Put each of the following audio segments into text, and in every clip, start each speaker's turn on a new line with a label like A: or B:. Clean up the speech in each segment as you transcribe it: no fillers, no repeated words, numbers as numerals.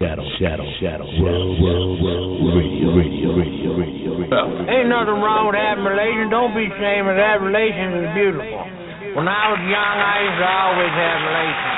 A: Radio. Ain't nothing wrong with having relations. Don't be ashamed of that. Relations is beautiful. When I was young, I used to always have relations.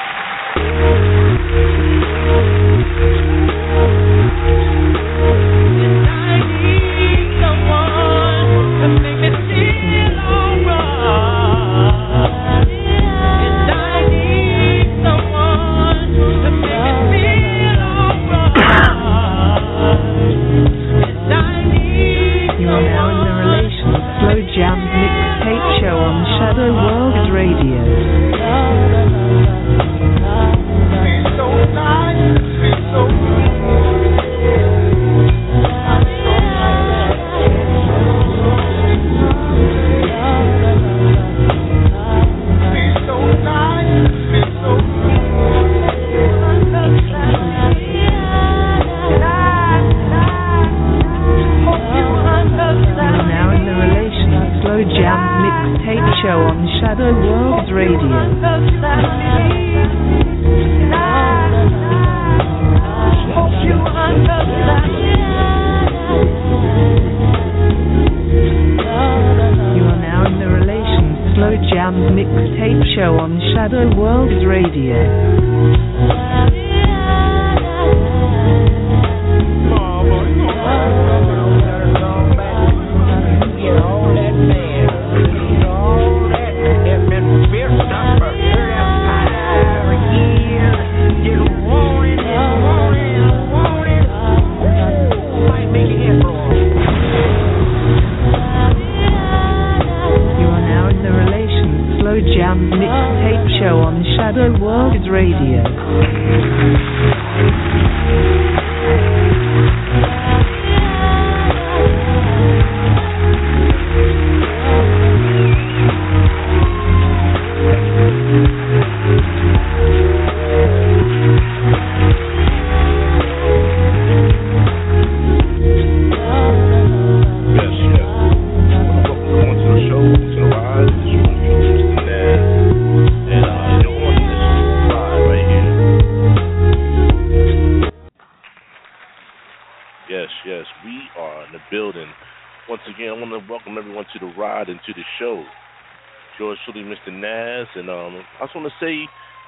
B: Mr. Naz, and I just want to say,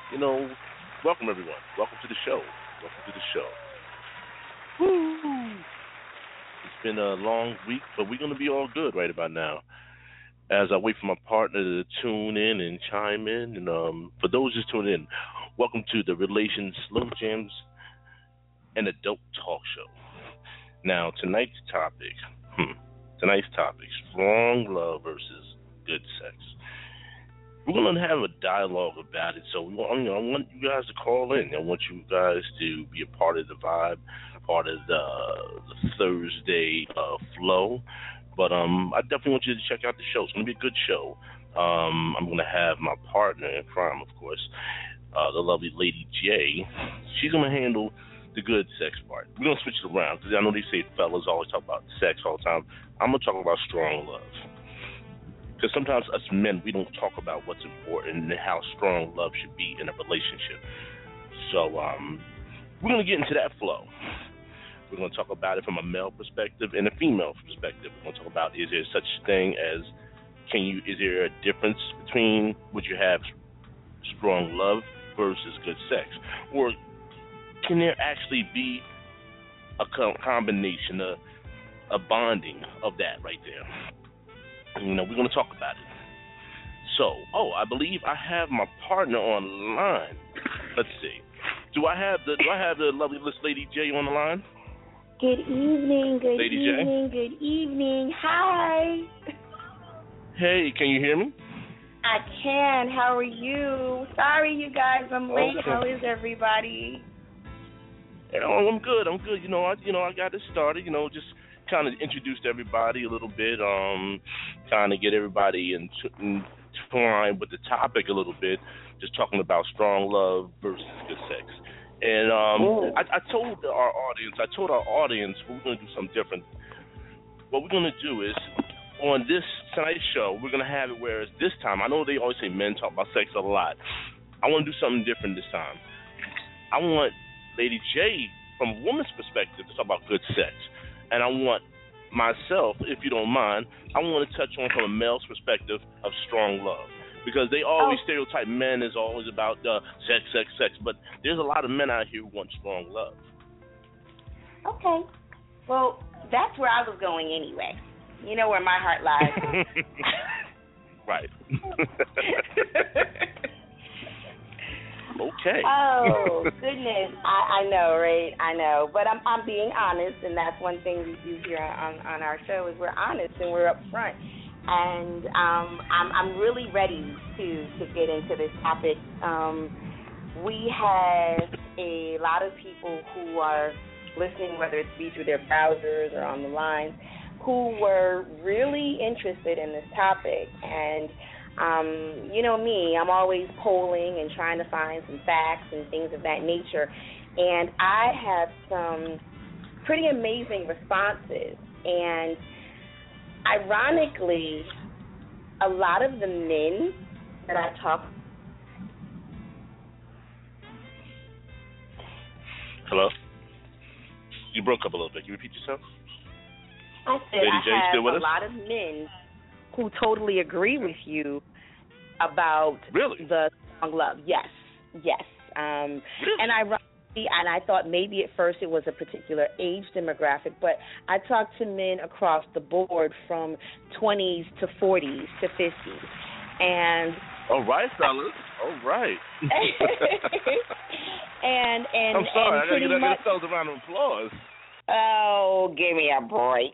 B: welcome everyone. Welcome to the show. Welcome to the show. Woo! It's been a long week, but we're going to be all good right about now. As I wait for my partner to tune in and chime in, and for those just tuning in, welcome to the Relations Slow Jams and Adult Talk Show. Now, tonight's topic, strong love versus good sex. We're going to have a dialogue about it, so I want you guys to call in. I want you guys to be a part of the vibe, part of the Thursday flow. But I definitely want you to check out the show. It's going to be a good show. I'm going to have my partner in crime, of course, the lovely Lady J. She's going to handle the good sex part. We're going to switch it around, because I know they say fellas always talk about sex all the time. I'm going to talk about strong love. Because sometimes us men, we don't talk about what's important and how strong love should be in a relationship. So we're going to get into that flow. We're going to talk about it from a male perspective and a female perspective. We're going to talk about, is there such thing as, is there a difference between would you have strong love versus good sex? Or can there actually be a combination, a bonding of that right there? We're going to talk about it. So, I believe I have my partner online. Let's see. Do I have the lovely Lady J on the line?
C: Good evening.
B: Lady J?
C: Good evening. Hi.
B: Hey, can you hear me?
C: I can. How are you? Sorry, you guys, I'm late. Okay. How is everybody?
B: I'm good. I got it started. Just kind of introduced everybody a little bit, kind of get everybody entwined with the topic a little bit, just talking about strong love versus good sex. And I told our audience we're going to do something different. What we're going to do is, on this tonight's show, we're going to have it where this time, I know they always say men talk about sex a lot. I want to do something different this time. I want Lady J from a woman's perspective to talk about good sex. And I want myself, if you don't mind, I want to touch on from a male's perspective of strong love. Because they always stereotype men as always about sex, sex, sex. But there's a lot of men out here who want strong love.
C: Okay. Well, that's where I was going anyway. You know where my heart lies.
B: Right. Okay.
C: Oh, goodness. I know, right? I know. But I'm being honest, and that's one thing we do here on our show is we're honest and we're upfront. And I'm really ready to get into this topic. We have a lot of people who are listening, whether it's be through their browsers or on the lines, who were really interested in this topic. And you know me, I'm always polling and trying to find some facts and things of that nature. And I have some pretty amazing responses. And ironically, a lot of the men that I talk.
B: Hello? You broke up a little bit. Can you repeat yourself?
C: I said
B: Lady
C: I
B: J,
C: have
B: still with
C: a
B: us?
C: lot of men who totally agree with you about the strong love. Yes.
B: Really?
C: And I thought maybe at first it was a particular age demographic, but I talked to men across the board from 20s to 40s to 50s. And
B: all right, fellas. All right.
C: and
B: I'm sorry.
C: And pretty
B: I
C: much,
B: got a round of applause.
C: Oh, give me a break.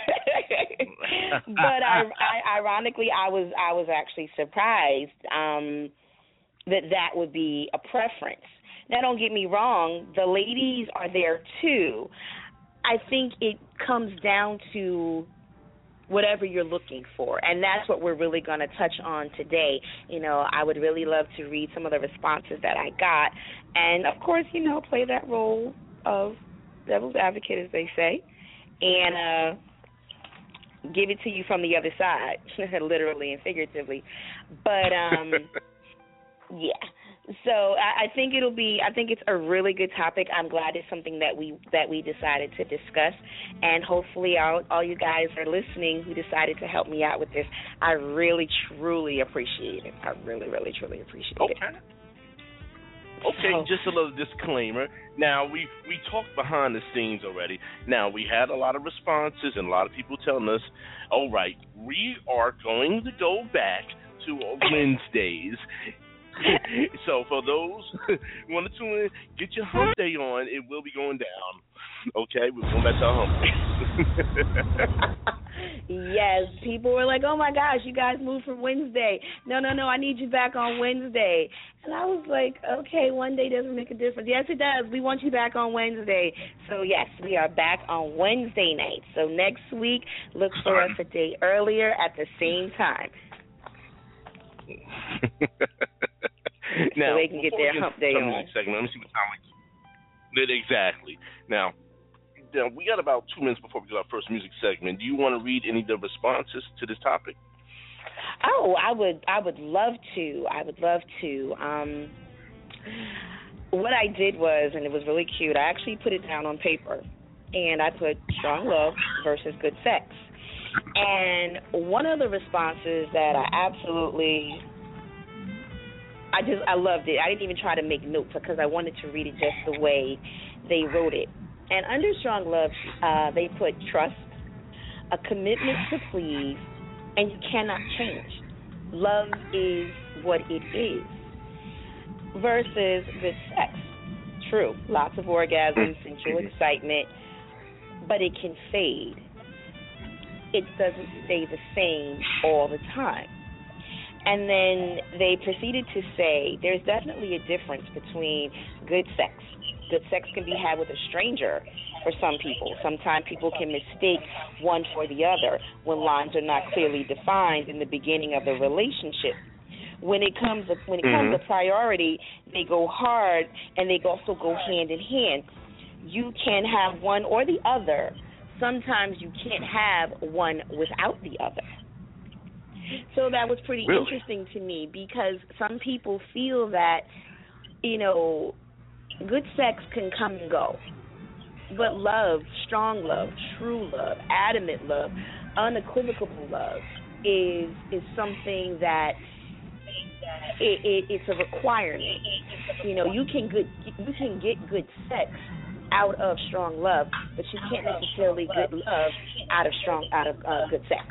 C: But ironically, I was actually surprised that would be a preference. Now, don't get me wrong, the ladies are there too. I think it comes down to whatever you're looking for, and that's what we're really going to touch on today. You know, I would really love to read some of the responses that I got, and of course, you know, play that role of devil's advocate, as they say, and give it to you from the other side, literally and figuratively. But yeah. So I think it's a really good topic. I'm glad it's something that we decided to discuss, and hopefully all you guys are listening who decided to help me out with this. I really truly appreciate it. I really really truly appreciate it.
B: Okay, just a little disclaimer. Now, we talked behind the scenes already. Now, we had a lot of responses and a lot of people telling us, all right, we are going to go back to Wednesdays. So for those who want to tune in, get your hump day on. It will be going down. Okay, we're going back to our hump day.
C: Yes, people were like, oh, my gosh, you guys moved from Wednesday. No, I need you back on Wednesday. And I was like, okay, one day doesn't make a difference. Yes, it does. We want you back on Wednesday. So, yes, we are back on Wednesday night. So next week, look for us a day earlier at the same time.
B: Now,
C: so they can get their hump day on.
B: Segment, let me see what time we get. Exactly. Now, we got about 2 minutes before we get our first music segment. Do you want to read any of the responses to this topic?
C: Oh, I would love to. What I did was, and it was really cute, I actually put it down on paper, and I put strong love versus good sex. And one of the responses that I loved it. I didn't even try to make notes because I wanted to read it just the way they wrote it. And under strong love, they put trust, a commitment to please, and you cannot change. Love is what it is. Versus good sex. True, lots of orgasms, sensual excitement, but it can fade. It doesn't stay the same all the time. And then they proceeded to say there's definitely a difference between good sex. Good sex can be had with a stranger for some people. Sometimes people can mistake one for the other when lines are not clearly defined in the beginning of the relationship. When it comes to priority, they go hard and they also go hand in hand. You can have one or the other. Sometimes you can't have one without the other. So that was pretty interesting to me because some people feel that, you know, good sex can come and go. But love, strong love, true love, adamant love, unequivocal love is something that it's a requirement. You know, you can get good sex out of strong love, but you can't necessarily get love out of good sex.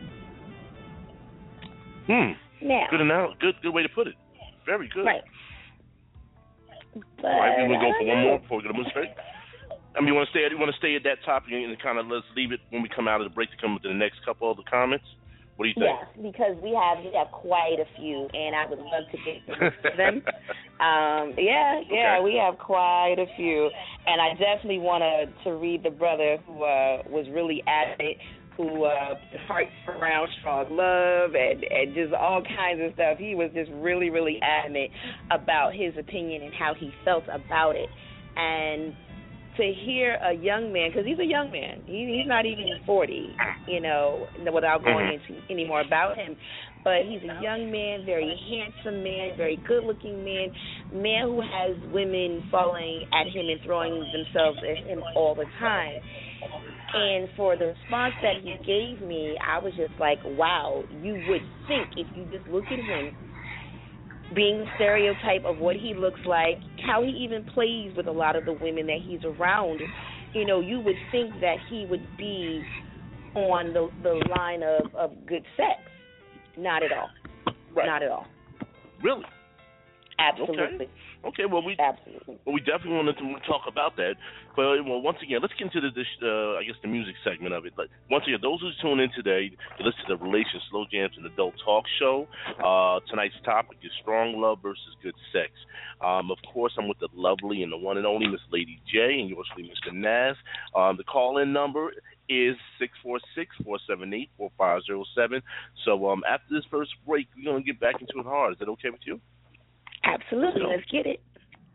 C: Now,
B: good way to put it. Very good.
C: Right. But
B: all right, we want to go for one more before we go to music break. I mean, you want to stay at that topic and kind of let's leave it when we come out of the break to come with the next couple of the comments. What do you think?
C: Yes, because we have quite a few, and I would love to get to them. Okay. We have quite a few, and I definitely want to read the brother who was really adamant, who hearts around strong love and just all kinds of stuff. He was just really, really adamant about his opinion and how he felt about it, and to hear a young man, because he's a young man, he's not even 40, you know, without going into any more about him, but he's a young man, very handsome man, very good-looking man who has women falling at him and throwing themselves at him all the time. And for the response that he gave me, I was just like, wow, you would think if you just look at him, being the stereotype of what he looks like, how he even plays with a lot of the women that he's around, you know, you would think that he would be on the line of good sex. Not at all.
B: Right.
C: Not at all.
B: Really?
C: Absolutely.
B: Okay. Well, we definitely wanted to talk about that. But once again, let's get into the music segment of it. But once again, those who tune in today, you listen to the Relation Slow Jams and Adult Talk Show. Tonight's topic is strong love versus good sex. Of course, I'm with the lovely and the one and only Miss Lady J, and yours truly, Mr. Naz. The call-in number is 646-478-4507. So after this first break, we're going to get back into it hard. Is that okay with you?
C: Absolutely. Let's get it.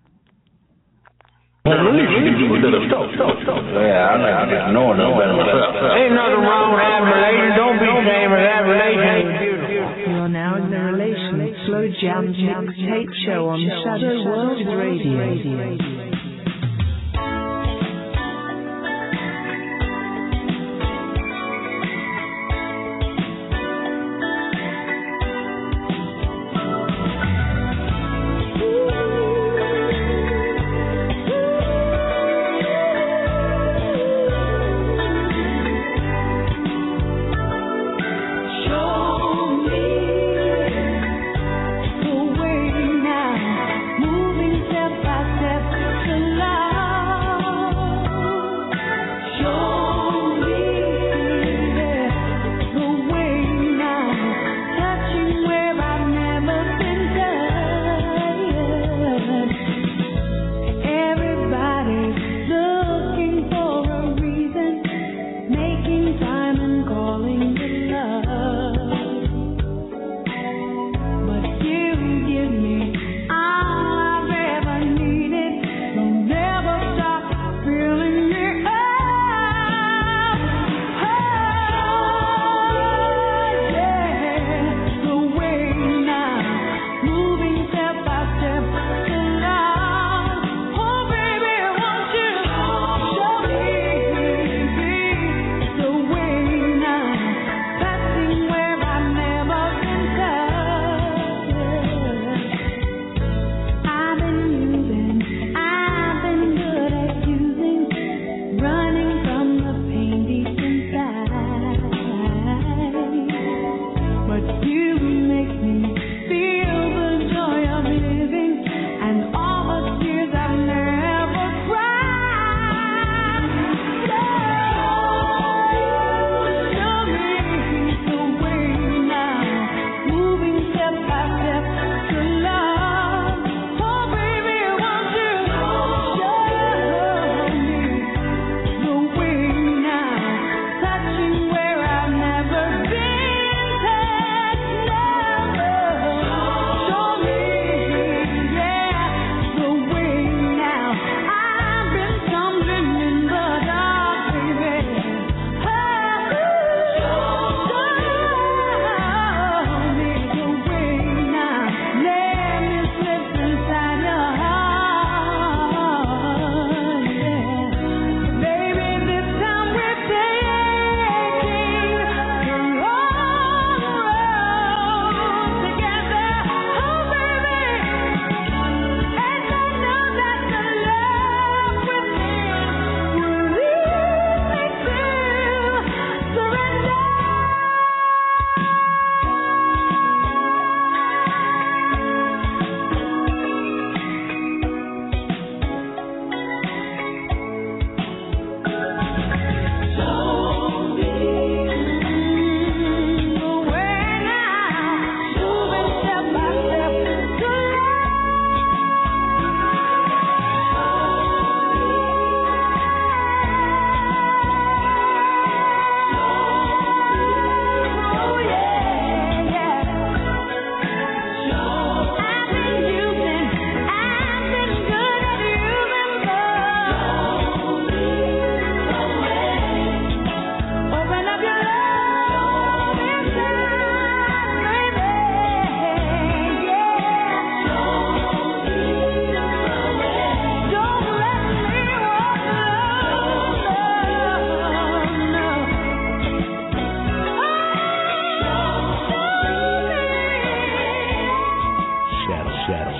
A: Ain't nothing wrong with having relations. Don't be ashamed of that relation.
D: You're now in the Relation Slow Jam Mixtape Show on Shadow World Radio. Step by step.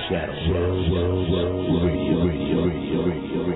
E: Shadow World Radio.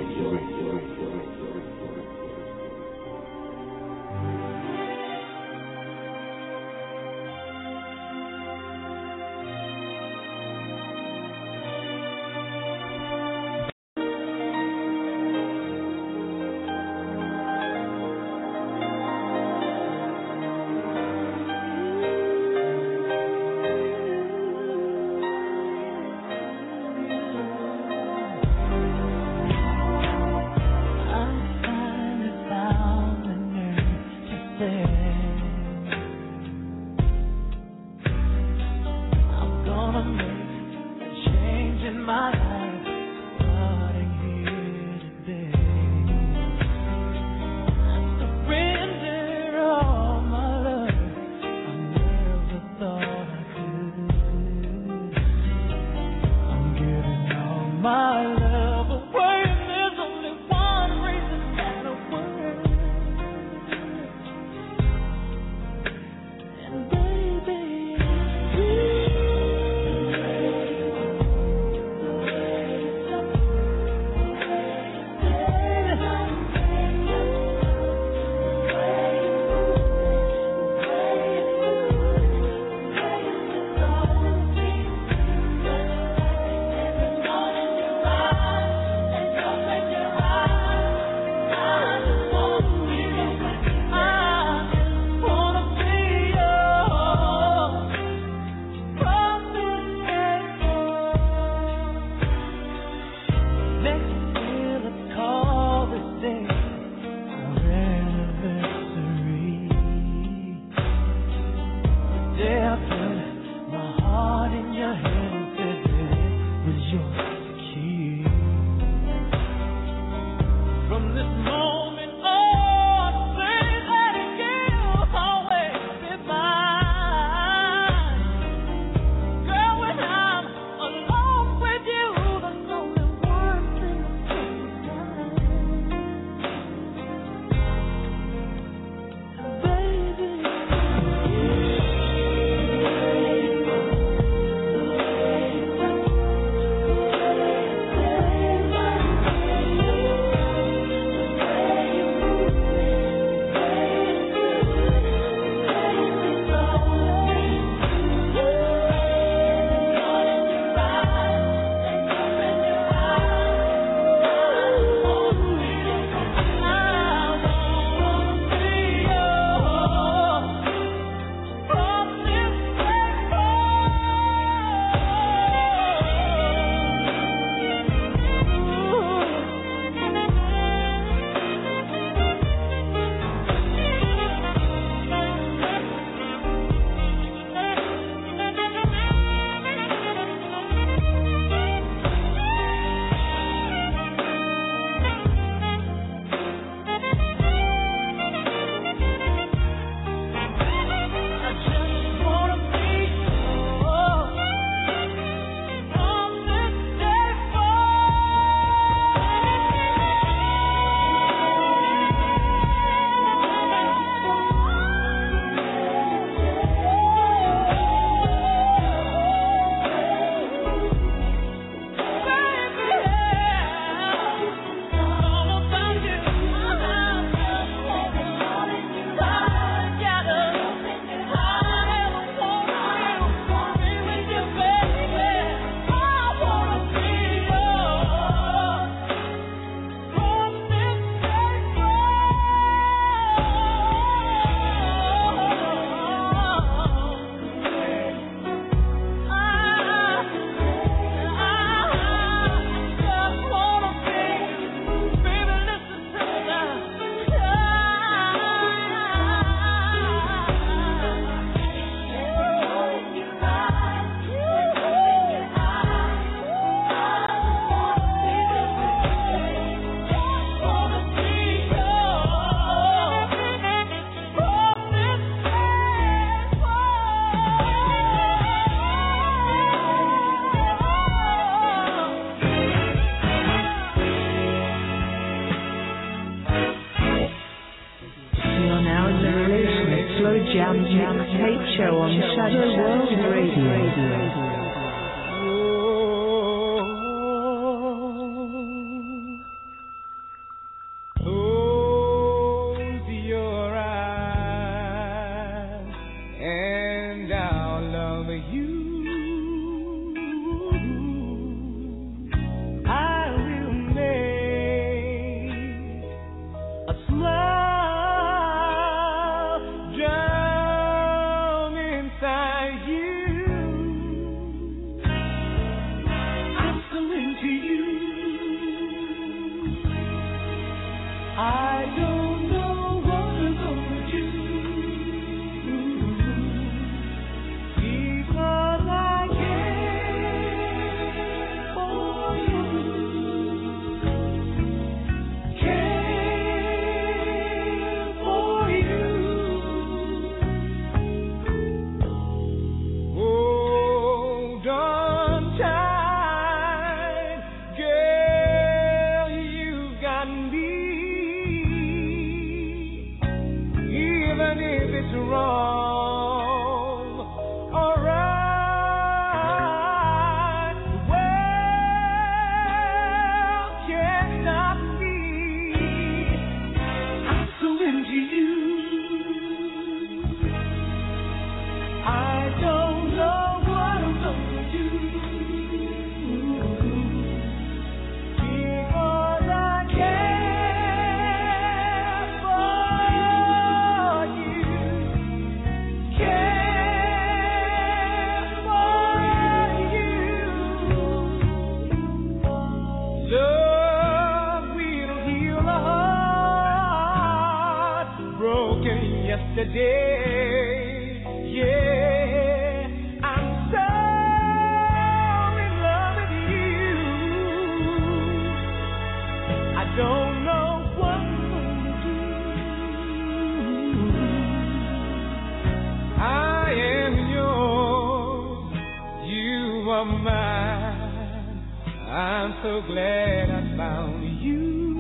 F: are mine. I'm so glad I found you.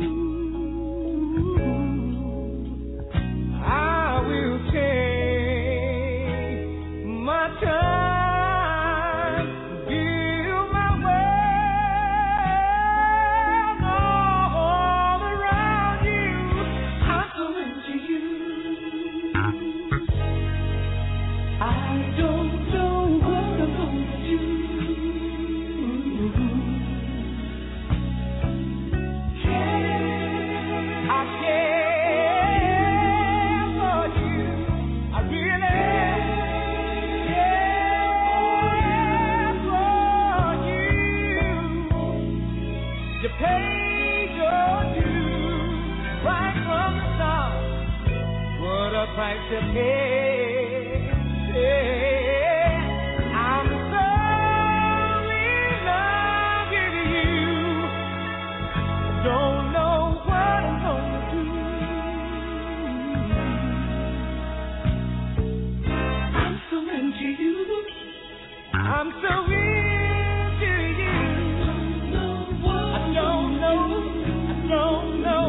F: I will take my time, build my world all around you. I'm so into you. I don't know what I'm gonna do. I care for you. I really care for you. You paid your dues right from the start. What a price to pay. I'm so in love with you. Don't know what I'm gonna do. I'm so into you. I'm so into you. I don't know. I don't know.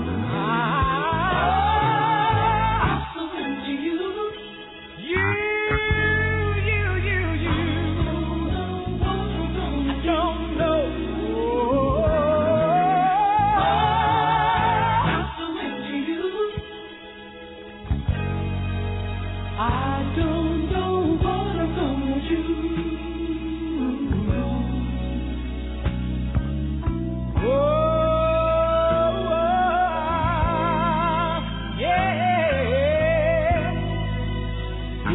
F: I'm so into you. You. I don't know. I'm so into you. I don't know what I'm gonna do. Yeah.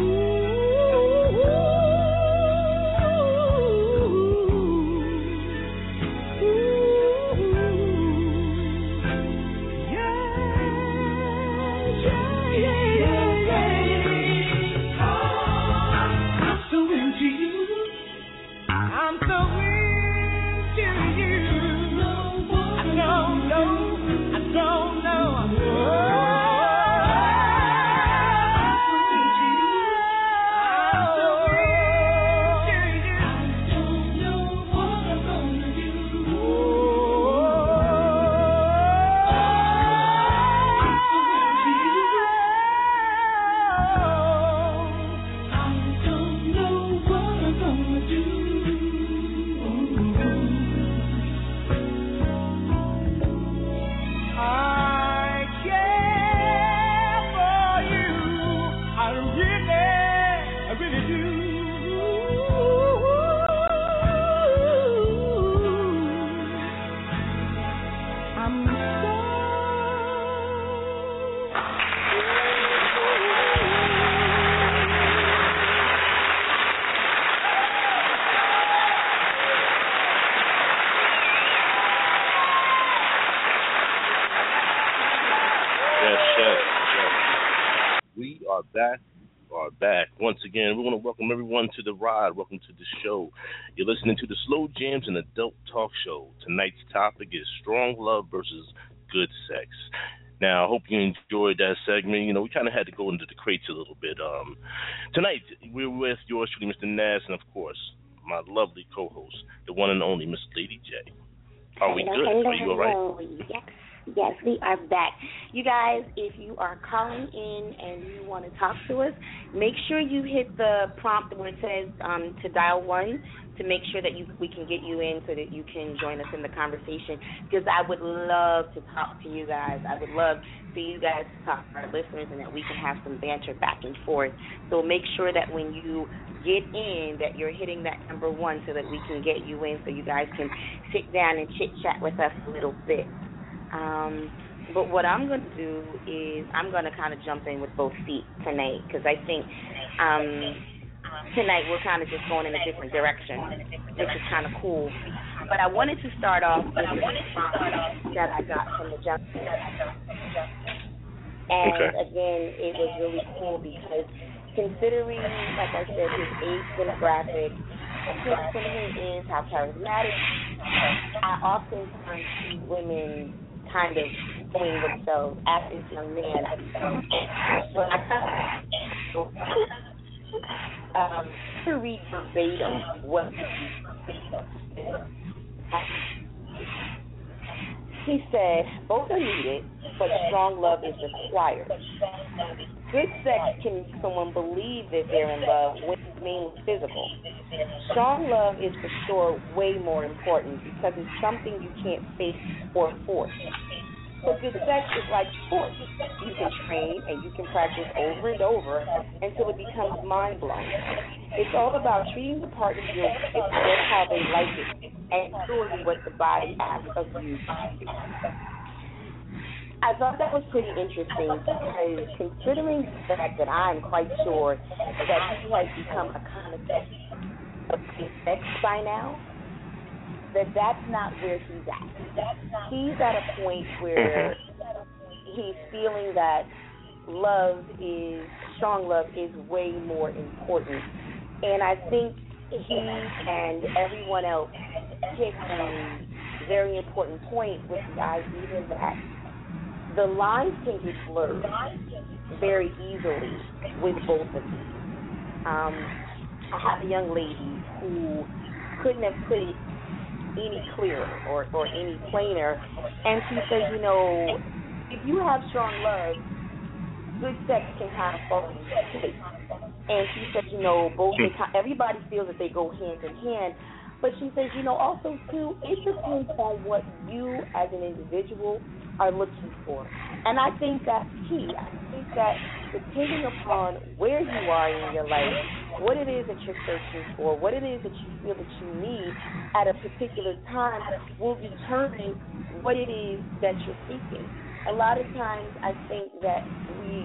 F: I'm so into you. I'm so into you. I don't know. I don't know.
B: We are back. Once again, we want to welcome everyone to the ride. Welcome to the show. You're listening to the Slow Jams and Adult Talk Show. Tonight's topic is strong love versus good sex. Now, I hope you enjoyed that segment. You know, we kind of had to go into the crates a little bit. Tonight, we're with yours truly, Mr. Nass, and of course, my lovely co-host, the one and only Miss Lady J. Are we good? Are you all right?
C: Yes, we are back. You guys, if you are calling in and you want to talk to us, make sure you hit the prompt where it says to dial 1 to make sure that we can get you in so that you can join us in the conversation, because I would love to talk to you guys. I would love for you guys to talk to our listeners and that we can have some banter back and forth. So make sure that when you get in that you're hitting that number 1 so that we can get you in so you guys can sit down and chit-chat with us a little bit. But what I'm going to do is I'm going to kind of jump in with both feet tonight, because I think tonight we're kind of just going in a different direction, which is kind of cool. But I wanted to start off with the response that I got from the gentleman. And again, it was really cool because considering, like I said, his age demographic, who he is, how charismatic, I oftentimes see women kind of doing themselves at this young man. to read verbatim what he said, both are needed, but strong love is required. Good sex can make someone believe that they're in love when it's mainly physical. Strong love is for sure way more important because it's something you can't fake or force. So good sex is like sports. You can train and you can practice over and over until it becomes mind-blowing. It's all about treating the partner you're with just how they like it and doing what the body asks of you to do. I thought that was pretty interesting because considering the fact that I'm quite sure that he has become a connoisseur of sex by now, that's not where he's at. He's at a point where he's feeling that strong love is way more important. And I think he and everyone else hit a very important point with the idea that the lines can get blurred very easily with both of these. I have a young lady who couldn't have put it any clearer or any plainer, and she said, if you have strong love, good sex can kind of fall into place. And she said, everybody feels that they go hand in hand, but she says, also too, it depends on what you as an individual are looking for. And I think that's key. I think that depending upon where you are in your life, what it is that you're searching for, what it is that you feel that you need at a particular time will determine what it is that you're seeking. A lot of times I think that we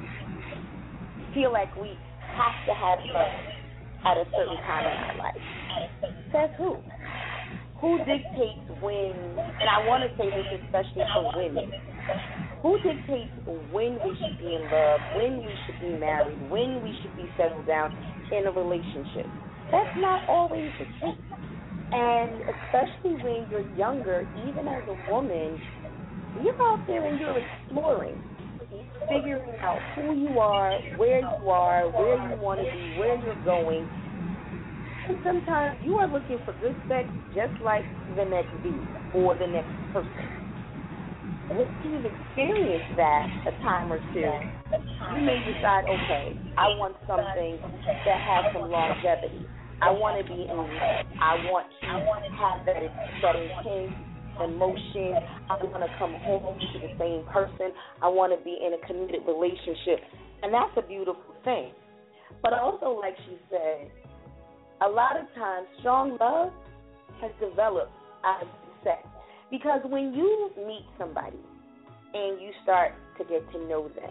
C: feel like we have to have love at a certain time in our life. Says who? Who dictates when, and I want to say this especially for women, who dictates when we should be in love, when we should be married, when we should be settled down in a relationship? That's not always the case. And especially when you're younger, even as a woman, you're out there and you're exploring, figuring out who you are, where you want to be, where you're going. And sometimes you are looking for good sex just like the next dude or the next person. And if you've experienced that a time or two, you may decide, okay, I want something that has some longevity. I want to be in love. I want to have that intense emotion. I want to come home to the same person. I want to be in a committed relationship. And that's a beautiful thing. But also, like she said, a lot of times strong love has developed out of sex. Because when you meet somebody and you start to get to know them,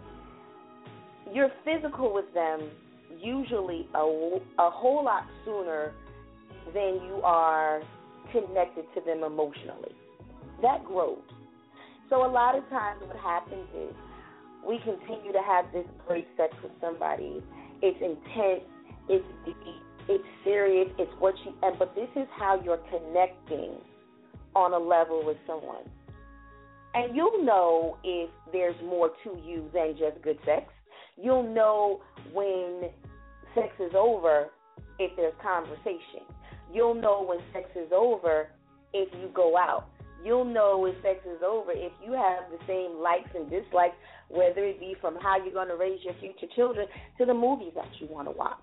C: you're physical with them usually a whole lot sooner than you are connected to them emotionally. That grows. So a lot of times what happens is we continue to have this great sex with somebody. It's intense, it's deep, it's serious, it's but this is how you're connecting on a level with someone. And you'll know if there's more to you than just good sex. You'll know when sex is over if there's conversation. You'll know when sex is over if you go out. You'll know when sex is over if you have the same likes and dislikes, whether it be from how you're going to raise your future children to the movies that you want to watch.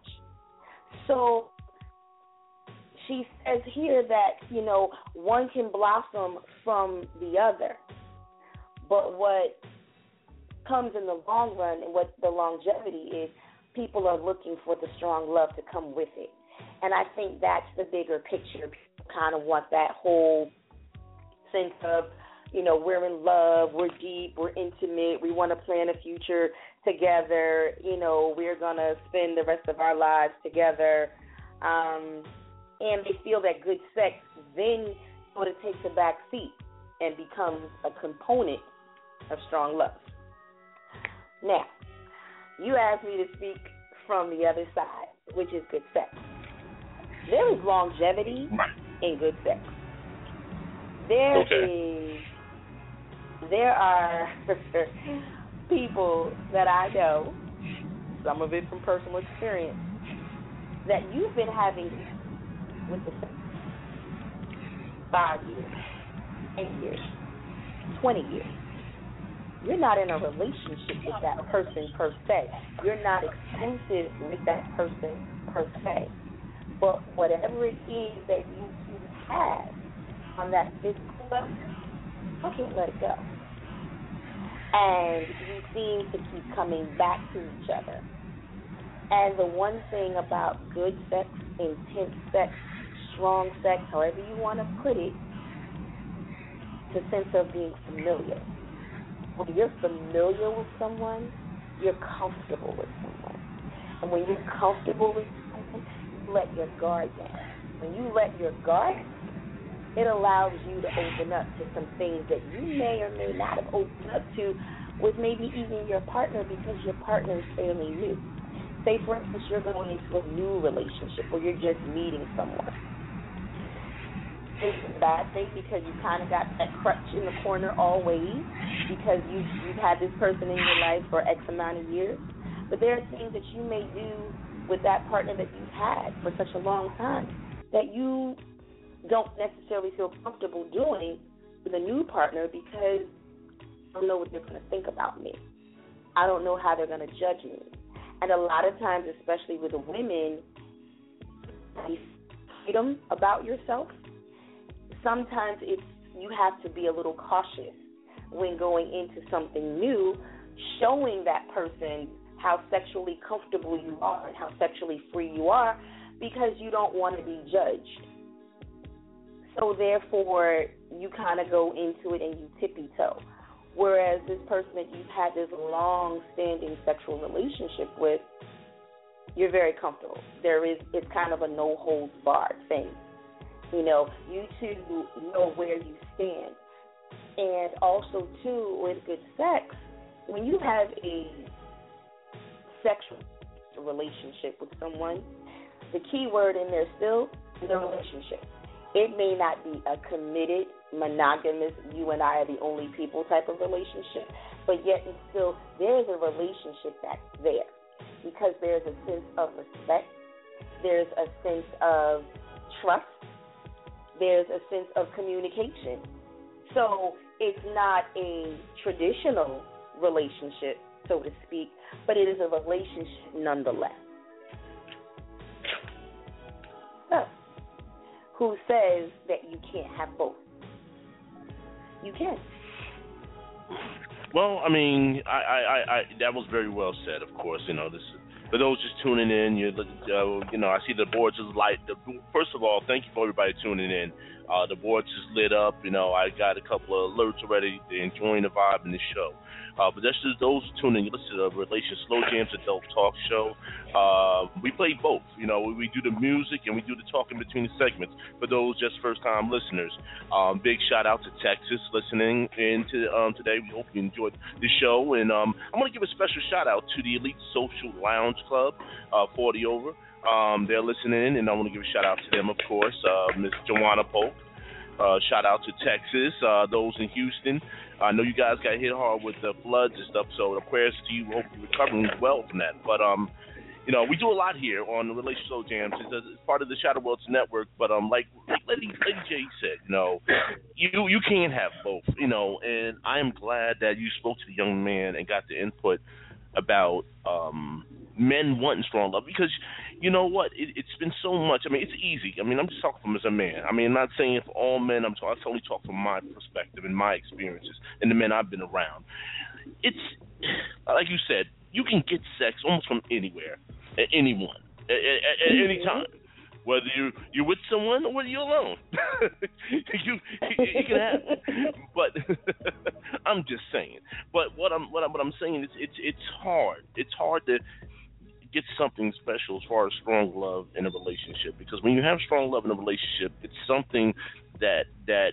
C: So she says here that, one can blossom from the other. But what comes in the long run and what the longevity is, people are looking for the strong love to come with it. And I think that's the bigger picture. People kind of want that whole sense of, we're in love, we're deep, we're intimate, we want to plan a future together, we're going to spend the rest of our lives together. And they feel that good sex then sort of takes a back seat and becomes a component of strong love. Now, you asked me to speak from the other side, which is good sex. There is longevity in good sex. There are people that I know, some of it from personal experience, that you've been having with the 5 years, 10 years, 20 years. You're not in a relationship with that person per se. You're not exclusive with that person per se. But whatever it is that you have on that physical level, you can't let it go. And you seem to keep coming back to each other. And the one thing about good sex, intense sex, strong sex, however you want to put it, the sense of being familiar. When you're familiar with someone, you're comfortable with someone. And when you're comfortable with someone, you let your guard down. When you let your guard down, it allows you to open up to some things that you may or may not have opened up to with maybe even your partner because your partner is fairly new. Say, for instance, you're going into a new relationship or you're just meeting someone. It's a bad thing because you kind of got that crutch in the corner always because you've had this person in your life for X amount of years. But there are things that you may do with that partner that you've had for such a long time that you don't necessarily feel comfortable doing with a new partner because I don't know what they're going to think about me. I don't know how they're going to judge me. And a lot of times, especially with the women, you freedom about yourself. Sometimes you have to be a little cautious when going into something new, showing that person how sexually comfortable you are and how sexually free you are because you don't want to be judged. So therefore, you kind of go into it and you tippy-toe. Whereas this person that you've had this long-standing sexual relationship with, you're very comfortable. It's kind of a no-holds-barred thing. You know, you two know where you stand. And also, too, with good sex, when you have a sexual relationship with someone, the key word in there still is a relationship. It may not be a committed, monogamous, you and I are the only people type of relationship, but yet and still there is a relationship that's there because there's a sense of respect, there's a sense of trust, there's a sense of communication. So it's not a traditional relationship, so to speak, but it is a relationship nonetheless. So, who says that you can't have both? You can.
B: Well, I mean, I that was very well said. Of course, you know this. For those just tuning in, I see the board just light. First of all, thank you for everybody tuning in. The board just lit up. You know, I got a couple of alerts already. They're enjoying the vibe in the show. But that's just those tuning in. Listen to the Relation Slow Jams Adult Talk Show. We play both. You know, we do the music and we do the talking between the segments. For those just first-time listeners, big shout-out to Texas listening in today. We hope you enjoyed the show. And I'm going to give a special shout-out to the Elite Social Lounge Club, 40 over. They're listening, and I want to give a shout-out to them, of course, Miss Joanna Polk. Shout out to Texas, those in Houston. I know you guys got hit hard with the floods and stuff, so the prayers to you. Hope you're recovering well from that. But, we do a lot here on the Relation Slow Jams. It's part of the Shadow Worlds Network. But like Lady J said, you can't have both, and I am glad that you spoke to the young man and got the input about men wanting strong love because you know what? It's been so much. I mean, it's easy. I mean, I'm just talking from as a man. I mean, I'm not saying for all men. I only talk from my perspective and my experiences and the men I've been around. It's, like you said, you can get sex almost from anywhere, at anyone, at any time. Whether you're with someone or whether you're alone. you can have it. But I'm just saying. But what I'm saying is it's hard. It's hard to get something special as far as strong love in a relationship because when you have strong love in a relationship, it's something that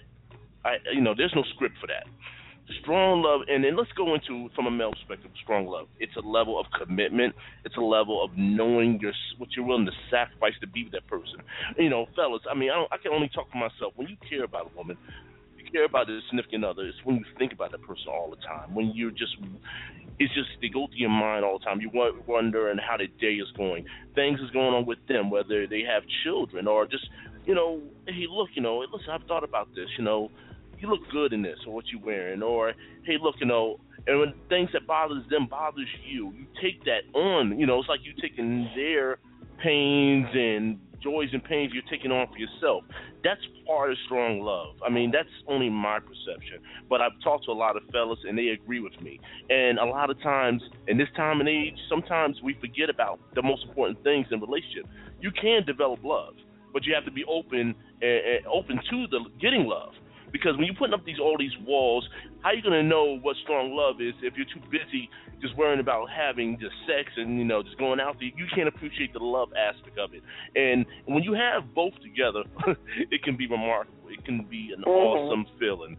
B: there's no script for that. Strong love, and then let's go into from a male perspective. Strong love. It's a level of commitment. It's a level of knowing what you're willing to sacrifice to be with that person. Fellas. I mean, I can only talk for myself. When you care about a woman, you care about the significant other. It's when you think about that person all the time. When you're just it's just they go through your mind all the time. You wonder how their day is going. Things is going on with them, whether they have children or just, hey, look, listen, I've thought about this, you look good in this or what you're wearing, or hey, look, and when things that bothers them bothers you take that on, it's like you taking their pains and joys and pains you're taking on for yourself. That's part of strong love. I mean, that's only my perception. But I've talked to a lot of fellas, and they agree with me. And a lot of times, in this time and age, sometimes we forget about the most important things in relationship. You can develop love, but you have to be open to the getting love. Because when you're putting up all these walls, how are you going to know what strong love is if you're too busy just worrying about having just sex and, just going out there? You can't appreciate the love aspect of it. And when you have both together, it can be remarkable. It can be an awesome feeling.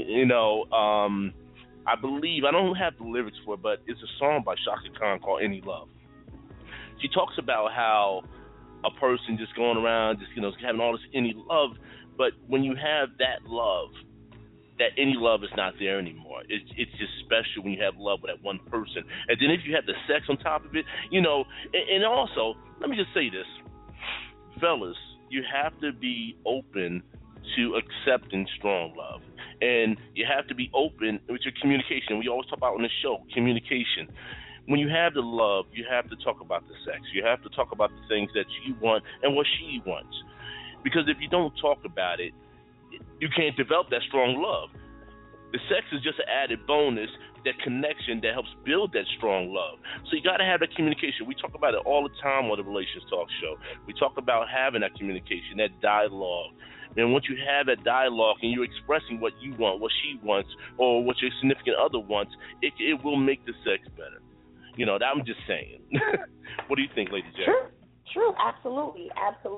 B: I believe, I don't have the lyrics for it, but it's a song by Shaka Khan called Any Love. She talks about how a person just going around, just, having all this any love. But when you have that love, that any love is not there anymore. It's just special when you have love with that one person. And then if you have the sex on top of it, and also, let me just say this. Fellas, you have to be open to accepting strong love. And you have to be open with your communication. We always talk about on the show, communication. When you have the love, you have to talk about the sex. You have to talk about the things that you want and what she wants. Because if you don't talk about it, you can't develop that strong love. The sex is just an added bonus, that connection that helps build that strong love. So you got to have that communication. We talk about it all the time on the Relations Talk Show. We talk about having that communication, that dialogue. And once you have that dialogue and you're expressing what you want, what she wants, or what your significant other wants, it will make the sex better. I'm just saying. What do you think, Lady J?
C: True, absolutely.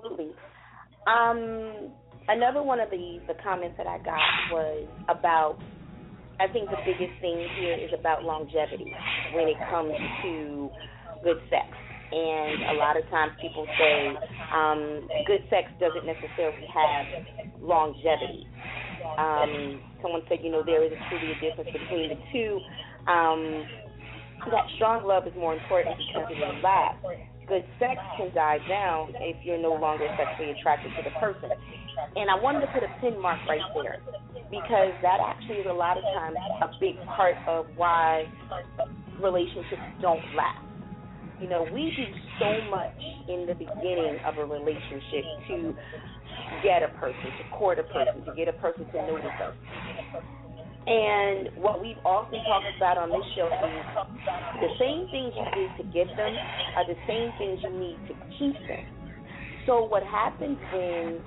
C: Another one of the comments that I got was about, I think the biggest thing here is about longevity when it comes to good sex. And a lot of times people say good sex doesn't necessarily have longevity. Someone said, there is truly a difference between the two. That strong love is more important because it will last. Good sex can die down if you're no longer sexually attracted to the person. And I wanted to put a pin mark right there because that actually is a lot of times a big part of why relationships don't last. We do so much in the beginning of a relationship to get a person, to court a person, to get a person to notice us. And what we've often talked about on this show is the same things you did to get them are the same things you need to keep them. So what happens when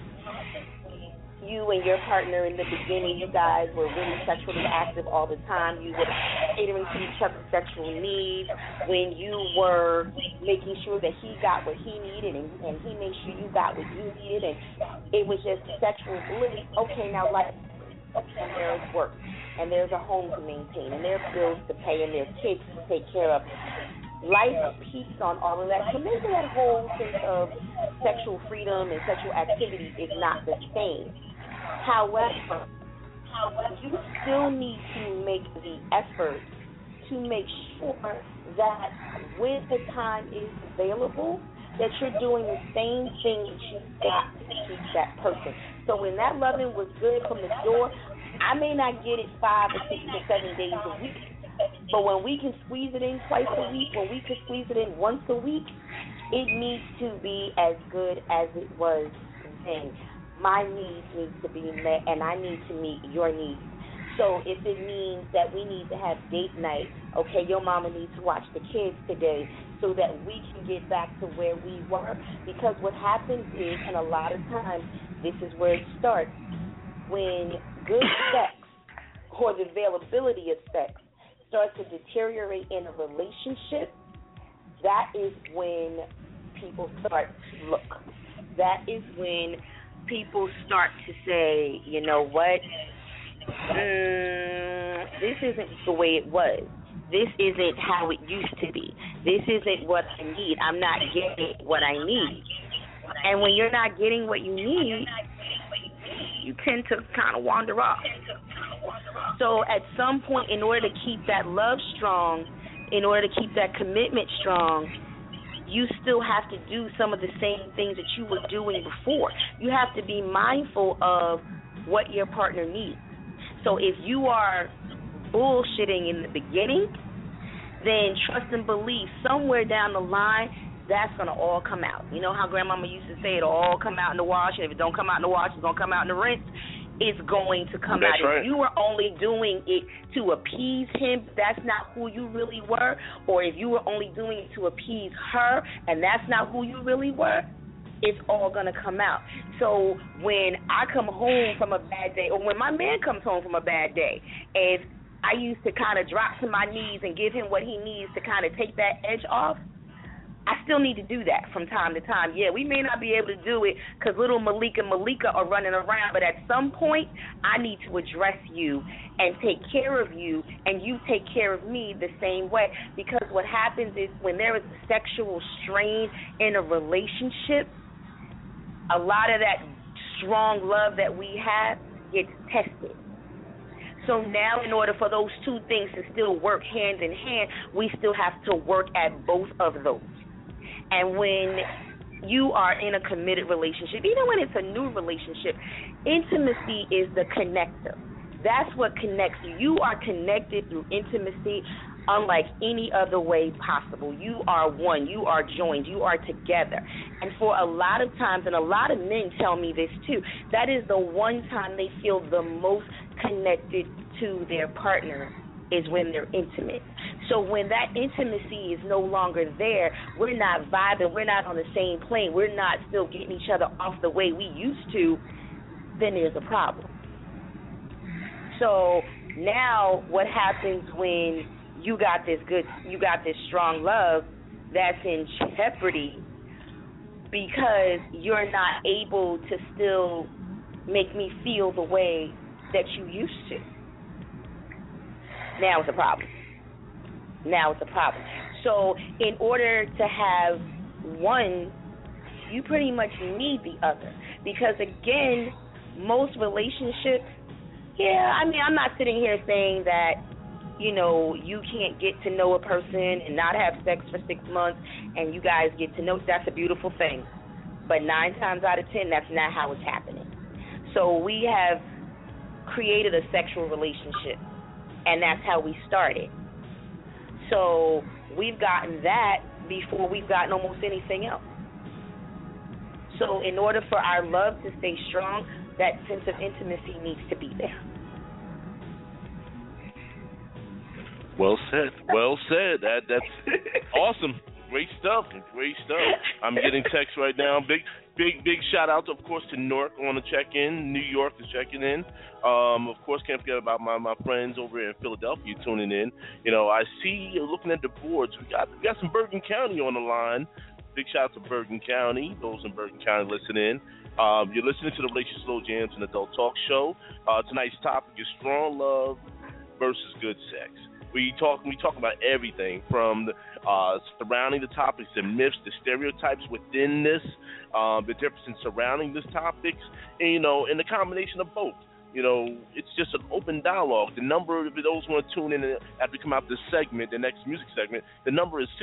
C: you and your partner in the beginning, you guys were really sexually active all the time, you were catering to each other's sexual needs, when you were making sure that he got what he needed and he made sure you got what you needed, and it was just sexual bliss. Okay, now and there's work, and there's a home to maintain, and there's bills to pay, and there's kids to take care of. Life peaks on all of that. So maybe that whole sense of sexual freedom and sexual activity is not the same. However, you still need to make the effort to make sure that when the time is available, that you're doing the same thing that you've got to keep that person. So when that loving was good from the door, I may not get it 5 or 6 or 7 days a week, but when we can squeeze it in twice a week, when we can squeeze it in once a week, it needs to be as good as it was then. My needs need to be met, and I need to meet your needs. So if it means that we need to have date night, okay, your mama needs to watch the kids today so that we can get back to where we were. Because what happens is, and a lot of times, this is where it starts, when good sex or the availability of sex starts to deteriorate in a relationship, that is when people start to look. That is when people start to say, you know what, this isn't the way it was. This isn't how it used to be. This isn't what I need. I'm not getting what I need. And when you're not getting what you need, you tend to kind of wander off. So at some point, in order to keep that love strong, in order to keep that commitment strong, you still have to do some of the same things that you were doing before. You have to be mindful of what your partner needs. So if you are bullshitting in the beginning, then trust and believe somewhere down the line that's going to all come out. You know how Grandmama used to say it'll all come out in the wash, and if it don't come out in the wash, it's going to come out in the rinse. It's going to come out.
B: Right.
C: If you were only doing it to appease him, that's not who you really were, or if you were only doing it to appease her and that's not who you really were, it's all going to come out. So when I come home from a bad day, or when my man comes home from a bad day, and I used to kind of drop to my knees and give him what he needs to kind of take that edge off, I still need to do that from time to time. Yeah, we may not be able to do it because little Malik and Malika are running around, but at some point I need to address you and take care of you, and you take care of me the same way. Because what happens is when there is a sexual strain in a relationship, a lot of that strong love that we have gets tested. So now in order for those two things to still work hand in hand, we still have to work at both of those. And when you are in a committed relationship, even when it's a new relationship, intimacy is the connector. That's what connects you. You are connected through intimacy unlike any other way possible. You are one. You are joined. You are together. And for a lot of times, and a lot of men tell me this too, that is the one time they feel the most connected to their partner is when they're intimate. So when that intimacy is no longer there, we're not vibing, we're not on the same plane, we're not still getting each other off the way we used to, then there's a problem. So now what happens when you got this strong love that's in jeopardy because you're not able to still make me feel the way that you used to? Now it's a problem. So in order to have one, you pretty much need the other. Because again, most relationships, I'm not sitting here saying that, you can't get to know a person and not have sex for 6 months and you guys get to know. That's a beautiful thing. But 9 times out of 10, that's not how it's happening. So we have created a sexual relationship, and that's how we started. So we've gotten that before we've gotten almost anything else. So in order for our love to stay strong, that sense of intimacy needs to be there.
B: Well said. That's awesome. Great stuff. I'm getting texts right now. Big shout out, of course, to Newark on the check-in. New York is checking in. Of course, can't forget about my friends over in Philadelphia tuning in. I see looking at the boards. We got some Bergen County on the line. Big shout out to Bergen County. Those in Bergen County listening. You're listening to the Relationship Slow Jams and Adult Talk Show. Tonight's topic is strong love versus good sex. We talk about everything from surrounding the topics, the myths, the stereotypes within this, the differences surrounding these topics, and the combination of both. It's just an open dialogue. The number of those who want to tune in after we come out this segment, the next music segment, the number is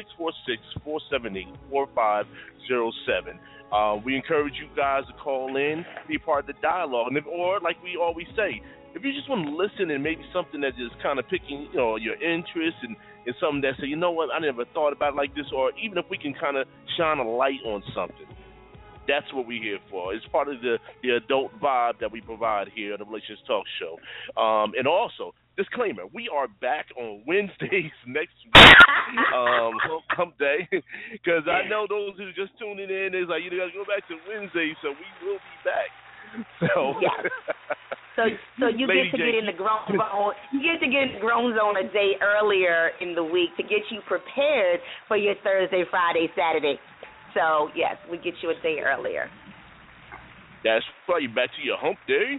B: 646-478-4507. We encourage you guys to call in, be part of the dialogue, or like we always say, if you just want to listen and maybe something that is kind of picking, your interest and something that say, you know what, I never thought about it like this, or even if we can kind of shine a light on something, that's what we're here for. It's part of the adult vibe that we provide here on the Relations Talk Show. And also, disclaimer, we are back on Wednesdays next week, hump day, because I know those who just tuning in is like, you got to go back to Wednesday, so we will be back. So.
C: Yes. So you get to get in the grown zone. You get to get in the grown zone a day earlier in the week to get you prepared for your Thursday, Friday, Saturday. So yes, we get you a day earlier.
B: That's probably back to your hump day.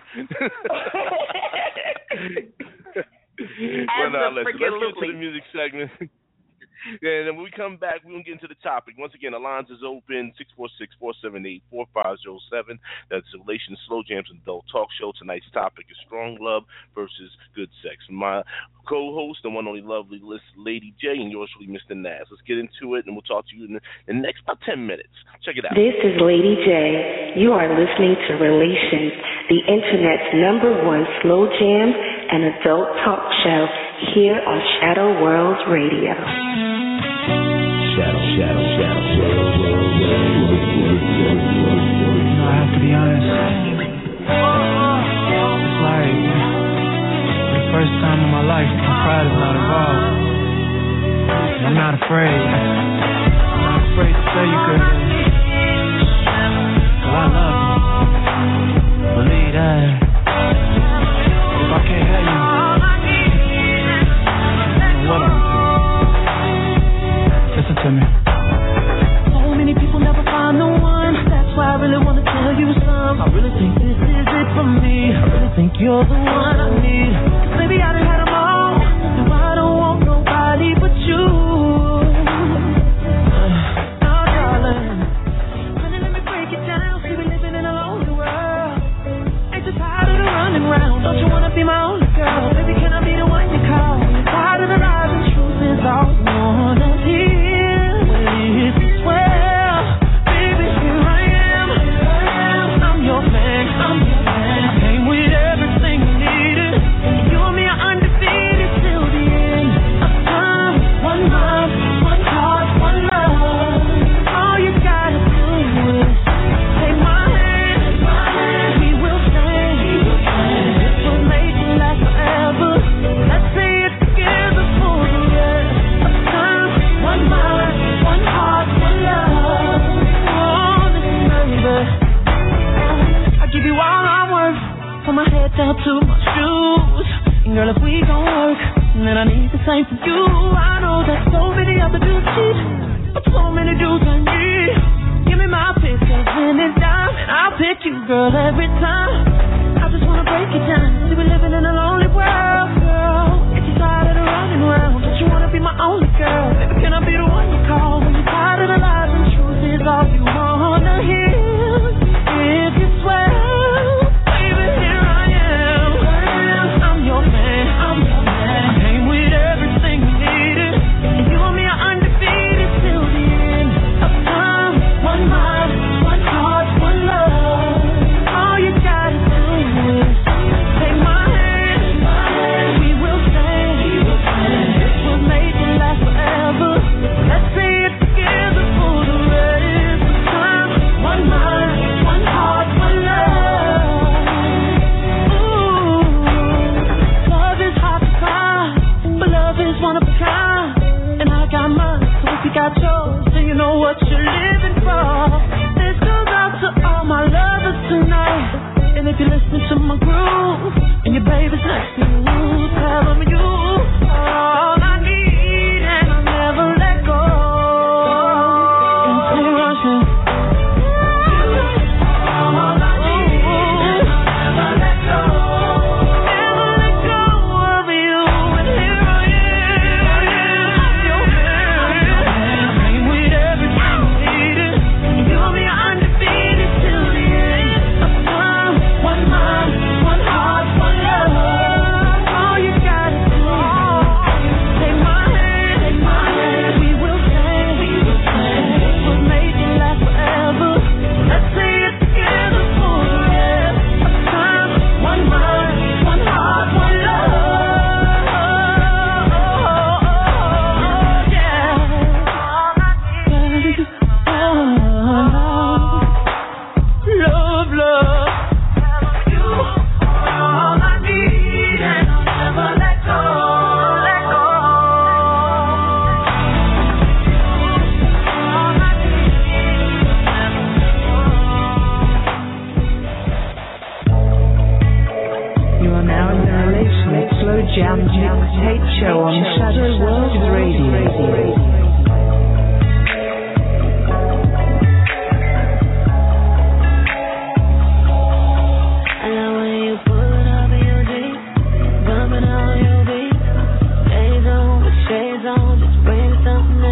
B: Let's get to the music segment. And then when we come back, we're going to get into the topic. Once again, the lines is open, 646-478-4507. That's the Relation Slow Jams and Adult Talk Show. Tonight's topic is strong love versus good sex. My co-host, the one only lovely Lady J, and yours truly, Mr. Naz. Let's get into it, and we'll talk to you in the next about 10 minutes. Check it out.
G: This is Lady J. You are listening to Relations, the Internet's #1 slow jam and adult talk show here on Shadow World Radio.
E: Shadow World Radio.
F: I have to be honest. It's like, for the first time in my life, my pride is not involved. And I'm not afraid. I'm not afraid to tell you, girl. I love you. Believe that. If I can't have you, what I'm doing. Listen to me. So many people never find the one. That's why I really want to tell you some. I really think this is it for me. I really think you're the one I need. 'Cause baby, I done had them all. And I don't want nobody but you. Oh, darling. Honey, let me break it down. See, we living in a lonely world. Ain't you tired of the running round? Don't you want to be my only girl? Baby, can I be the one you call? You're tired of the lies and truth is all you want to hear. Well, it is well. Baby, here I am. I'm your man. I came with everything you needed. You and me are undefeated till the end of time. One mind, one heart, one love. All you gotta do is take my hand. We will stay. This was made to last forever. Let's say it together for the rest of time. One mind, one heart, one love. Oh, listen, baby. I give you all I'm worth, from my head down to my shoes. And girl, if we gon' work, then I need the same for you. I know that so many other dudes cheat, but so many dudes like me. Give me my pick, 'cause when it's down, I'll pick you, girl, every time. I just wanna break it down. See, we're living in a lonely world, girl. If you're tired of the running around, don't you wanna be my only girl? Baby, can I be the one you call when you're tired of the lies and truth is all you wanna hear? If you swear, baby, here I am. I'm your man. I came with everything you needed. And you and me are undefeated till the end of time. One mind, one heart, one love. All you gotta do is take my hand. We will stay. This was made to last forever. Let's say it together for the rest of time. One mind, one heart, one love. Ooh, love is hard to find, but love is one of a kind. And I got mine, so if you got yours, then you know what you're living for. This goes out to all my lovers tonight. And if you listen to my groove, and your baby's next to you, tell them you are all I need, and I'll never let go. And say, Russian, all I need, and I'll never let go. Never let go of you, and here I am. I'm your man. I came with everything you needed. You and me are undefeated till the end of time. One mind, one heart, one love. All you gotta do is take my hand. We will stay. This was made to last forever. Let's say it together for the rest of time. One mind, one heart, one love. Yeah. Love, love. You are all I need, and I'll never let go. Let go. All I
D: You are now in the Relations Slow Jam Mixtape Show on Shadow World Radio.
G: I love when you pull it up in your jeans, bumping on your beat. Shades on, with shades on, just bring something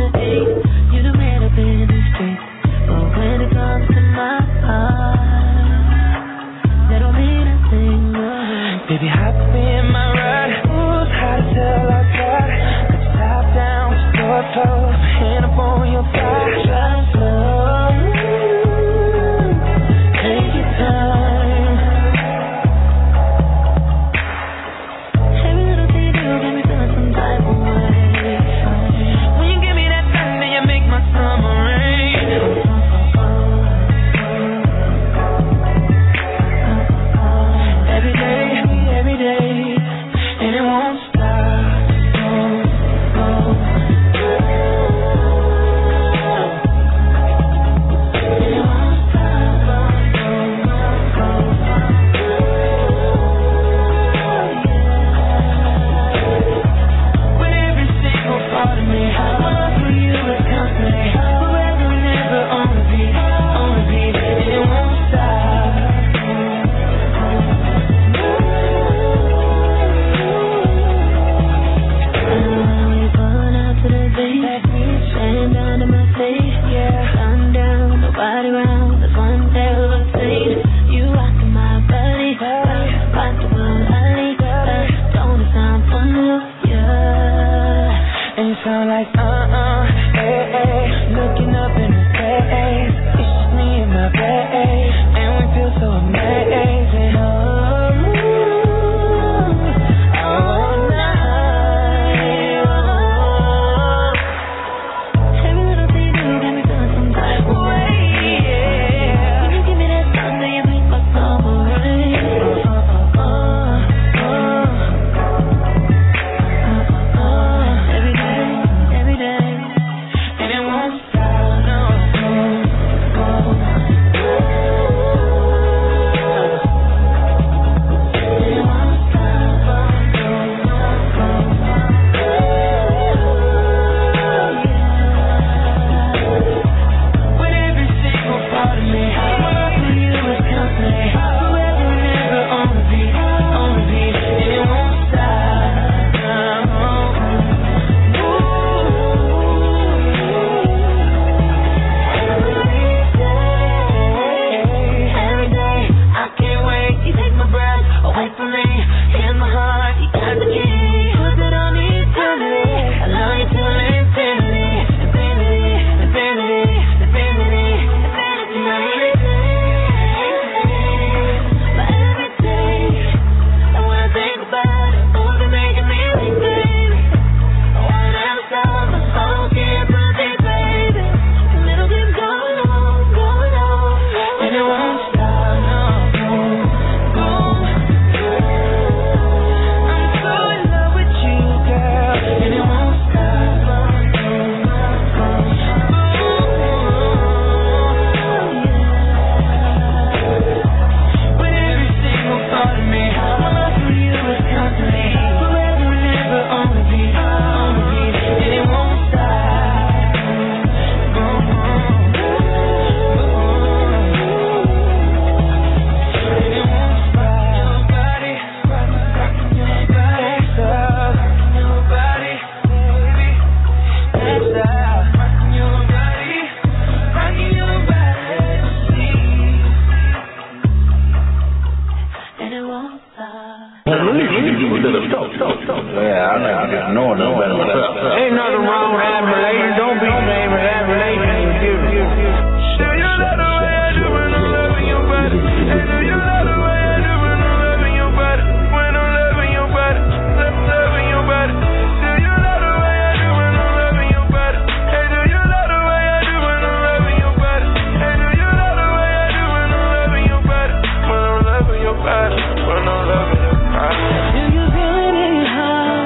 A: Yeah, I never just know no better myself. Ain't nothing wrong with having relations. Don't be ashamed of that relation. It's beautiful.
F: Do you love the way I do when I'm loving your body? Hey, do you love the way I do when I'm loving your body? When I'm loving your body, loving your body. Do you love the way I do when I'm loving your body? Hey, do you love the way I do when I'm loving your body? Hey, do you love the way I do when I'm loving your body? When I'm loving your body, when I'm loving your body. Do you feel it in your heart?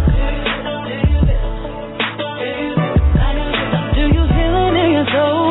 F: Do you feel it in your soul?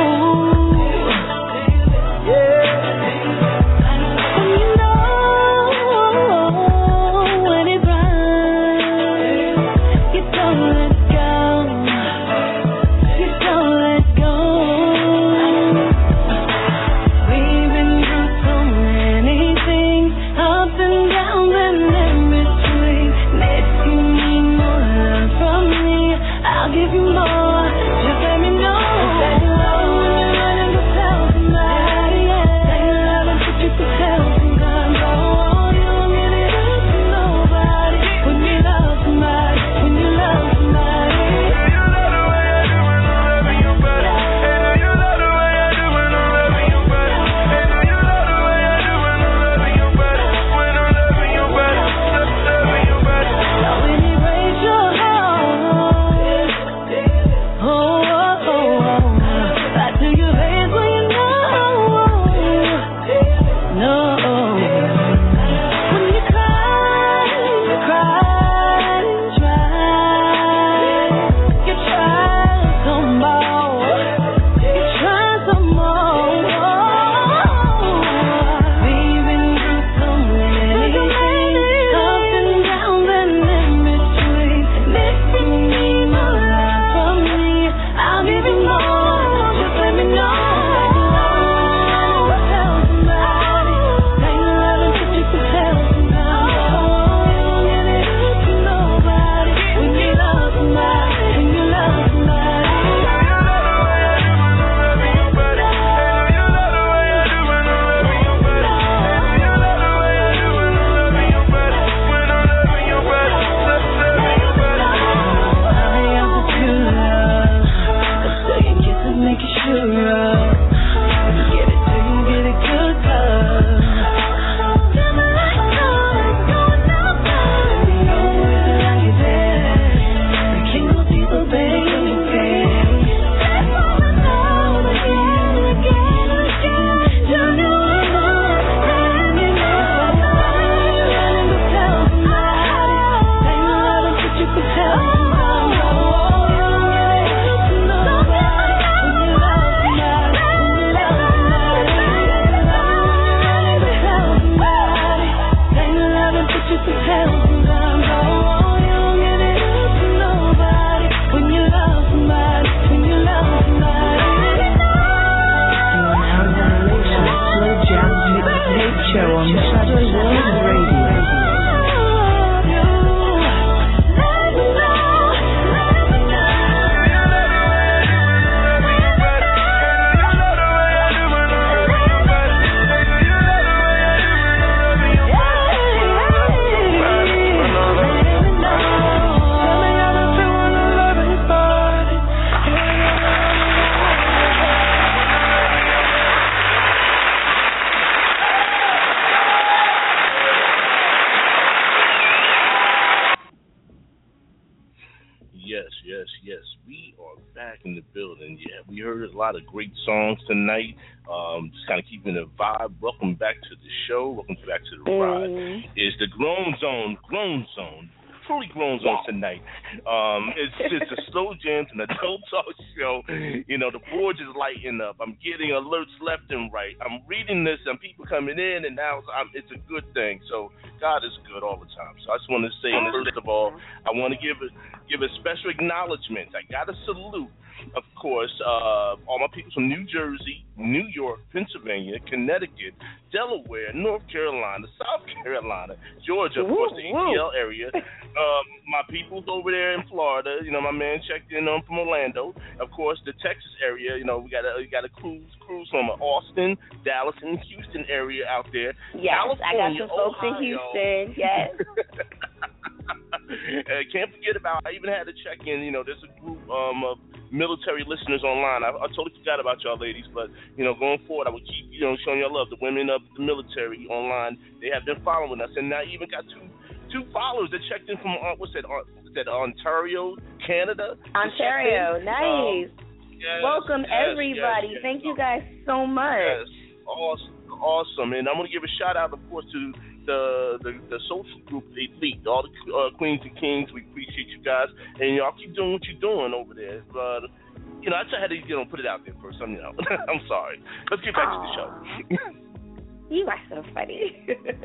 B: Yes. We are back in the building. Yeah, we heard a lot of great songs tonight. Just kind of keeping the vibe. Welcome back to the show. Welcome back to the ride. It's the Grown Zone, fully grown zone tonight. It's a slow jams and adult talk show. You know, the board is lighting up. I'm getting alerts left and right. I'm reading this and people coming in, and now it's a good thing. So God is good all the time. So I just want to say, first of all, I want to give a special acknowledgement. I got to salute, of course, all my people from New Jersey, New York, Pennsylvania, Connecticut, Delaware, North Carolina, South Carolina, Georgia, of course, the ATL area. My people's over there in Florida. You know, my man checked in on from Orlando. Of course, the Texas area. You know, we got a cruise from Austin, Dallas, and Houston area out there.
C: Yes,
B: California,
C: I got some folks
B: Ohio.
C: in Houston. Yes.
B: Can't forget about, I even had to check in, there's a group of military listeners online. I totally forgot about y'all ladies, but, going forward, I would keep, showing y'all love. The women of the military online, they have been following us, and I even got two followers that checked in from, Ontario, Canada.
C: Ontario, nice.
B: Yes,
C: welcome, everybody.
B: Yes.
C: Thank you guys so much.
B: Yes, awesome. And I'm going to give a shout-out, of course, to the social group Elite, all the queens and kings. We appreciate you guys, and y'all keep doing what you're doing over there. But I just had to put it out there first. I'm sorry. Let's get back to the show.
C: You are so funny.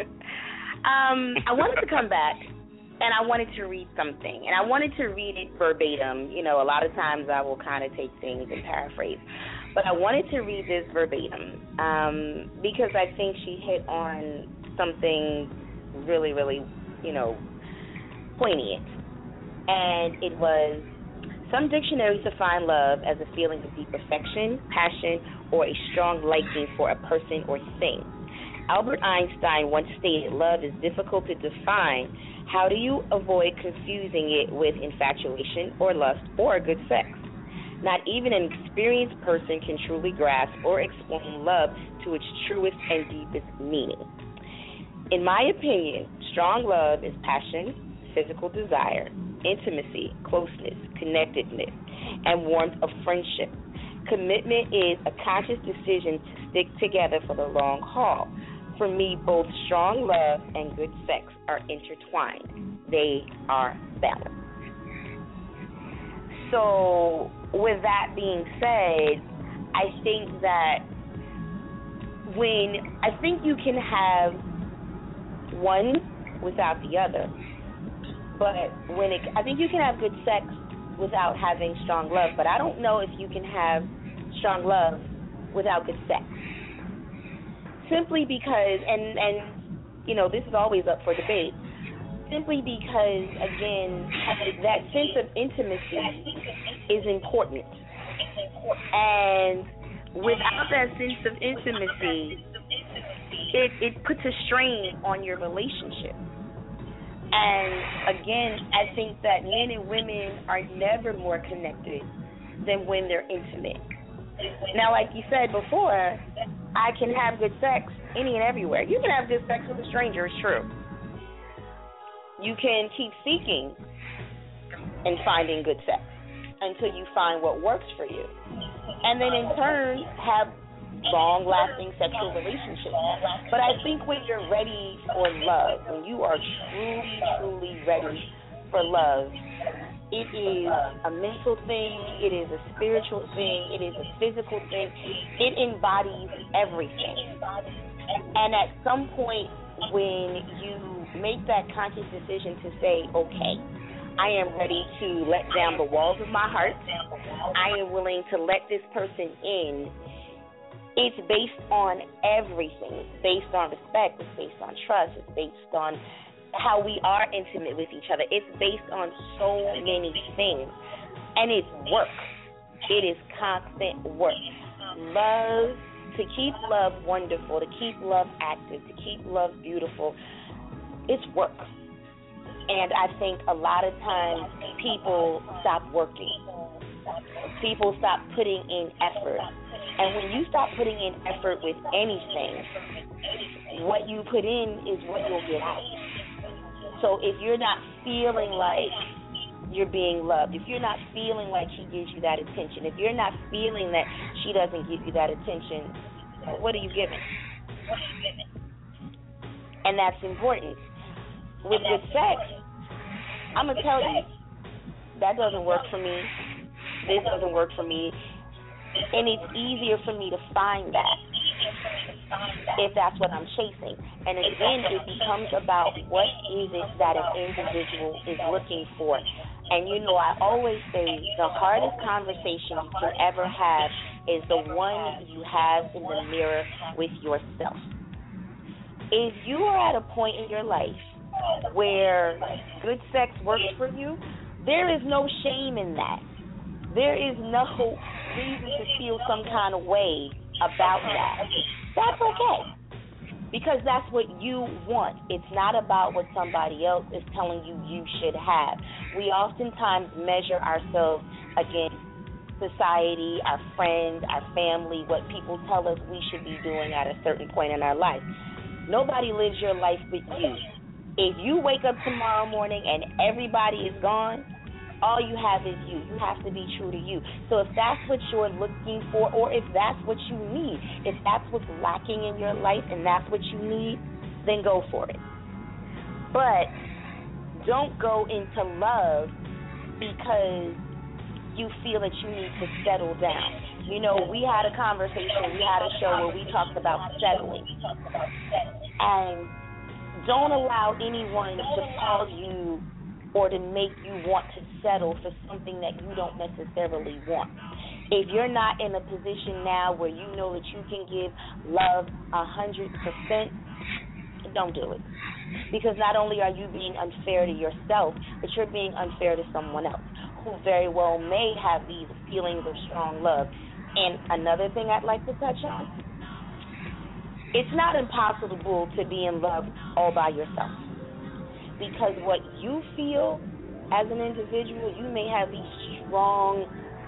C: I wanted to come back, and I wanted to read something, and I wanted to read it verbatim. A lot of times I will kind of take things and paraphrase, but I wanted to read this verbatim because I think she hit on something really, really, poignant. And it was, some dictionaries define love as a feeling of deep affection, passion, or a strong liking for a person or thing. Albert Einstein once stated, love is difficult to define. How do you avoid confusing it with infatuation or lust or good sex? Not even an experienced person can truly grasp or explain love to its truest and deepest meaning. In my opinion, strong love is passion, physical desire, intimacy, closeness, connectedness, and warmth of friendship. Commitment is a conscious decision to stick together for the long haul. For me, both strong love and good sex are intertwined. They are balanced. So, with that being said, I think that you can have one without the other. But I think you can have good sex without having strong love, but I don't know if you can have strong love without good sex. Simply because, and this is always up for debate, simply because, again, that sense of intimacy is important. And without that sense of intimacy, it puts a strain on your relationship. And again, I think that men and women are never more connected than when they're intimate. Now, like you said before, I can have good sex any and everywhere. You can have good sex with a stranger, it's true. You can keep seeking and finding good sex until you find what works for you. And then in turn, have long-lasting sexual relationships. But I think when you're ready for love, when you are truly, truly ready for love, it is a mental thing, it is a spiritual thing, it is a physical thing. It embodies everything. And at some point when you make that conscious decision to say, okay, I am ready to let down the walls of my heart, I am willing to let this person in, it's based on everything. It's based on respect. It's based on trust. It's based on how we are intimate with each other. It's based on so many things. And it's work. It is constant work. Love, to keep love wonderful, to keep love active, to keep love beautiful, it's work. And I think a lot of times people stop working. People stop putting in effort. And when you stop putting in effort with anything, what you put in is what you'll get out. So if you're not feeling like you're being loved, if you're not feeling like she gives you that attention, if you're not feeling that she doesn't give you that attention, what are you giving? And that's important. With good sex, I'm going to tell you, that doesn't work for me. This doesn't work for me. And it's easier for me to find that if that's what I'm chasing. And again, it becomes about what is it that an individual is looking for. And I always say the hardest conversation you can ever have is the one you have in the mirror with yourself. If you are at a point in your life where good sex works for you, there is no shame in that. There is no reason to feel some kind of way about that. That's okay. because that's what you want. It's not about what somebody else is telling you should have. We oftentimes measure ourselves against society, our friends, our family, what people tell us we should be doing at a certain point in our life. Nobody lives your life but you. If you wake up tomorrow morning and everybody is gone, all you have is you. You have to be true to you. So if that's what you're looking for, or if that's what you need, if that's what's lacking in your life and that's what you need, then go for it. But don't go into love because you feel that you need to settle down. You know, we had a conversation, we had a show where we talked about settling. And don't allow anyone to cause you or to make you want to settle for something that you don't necessarily want. If you're not in a position now where you know that you can give love 100%, don't do it. Because not only are you being unfair to yourself, but you're being unfair to someone else who very well may have these feelings of strong love. And another thing I'd like to touch on, it's not impossible to be in love all by yourself. Because what you feel as an individual, you may have these strong,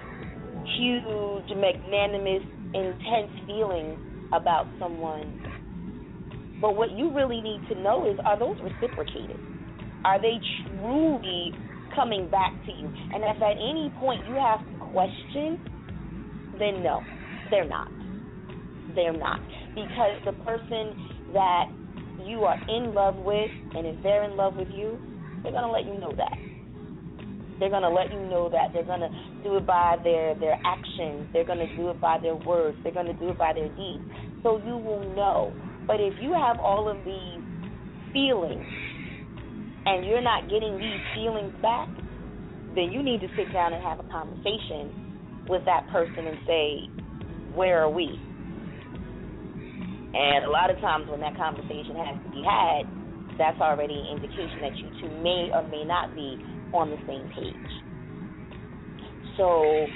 C: huge, magnanimous, intense feelings about someone. But what you really need to know is, are those reciprocated? Are they truly coming back to you? And if at any point you have to question, then no, they're not. They're not. Because the person that you are in love with, and if they're in love with you, they're going to let you know that. They're going to let you know that. They're going to do it by their actions. They're going to do it by their words. They're going to do it by their deeds. So you will know. But if you have all of these feelings and you're not getting these feelings back, then you need to sit down and have a conversation with that person and say, where are we? And a lot of times when that conversation has to be had, that's already an indication that you two may or may not be on the same page. So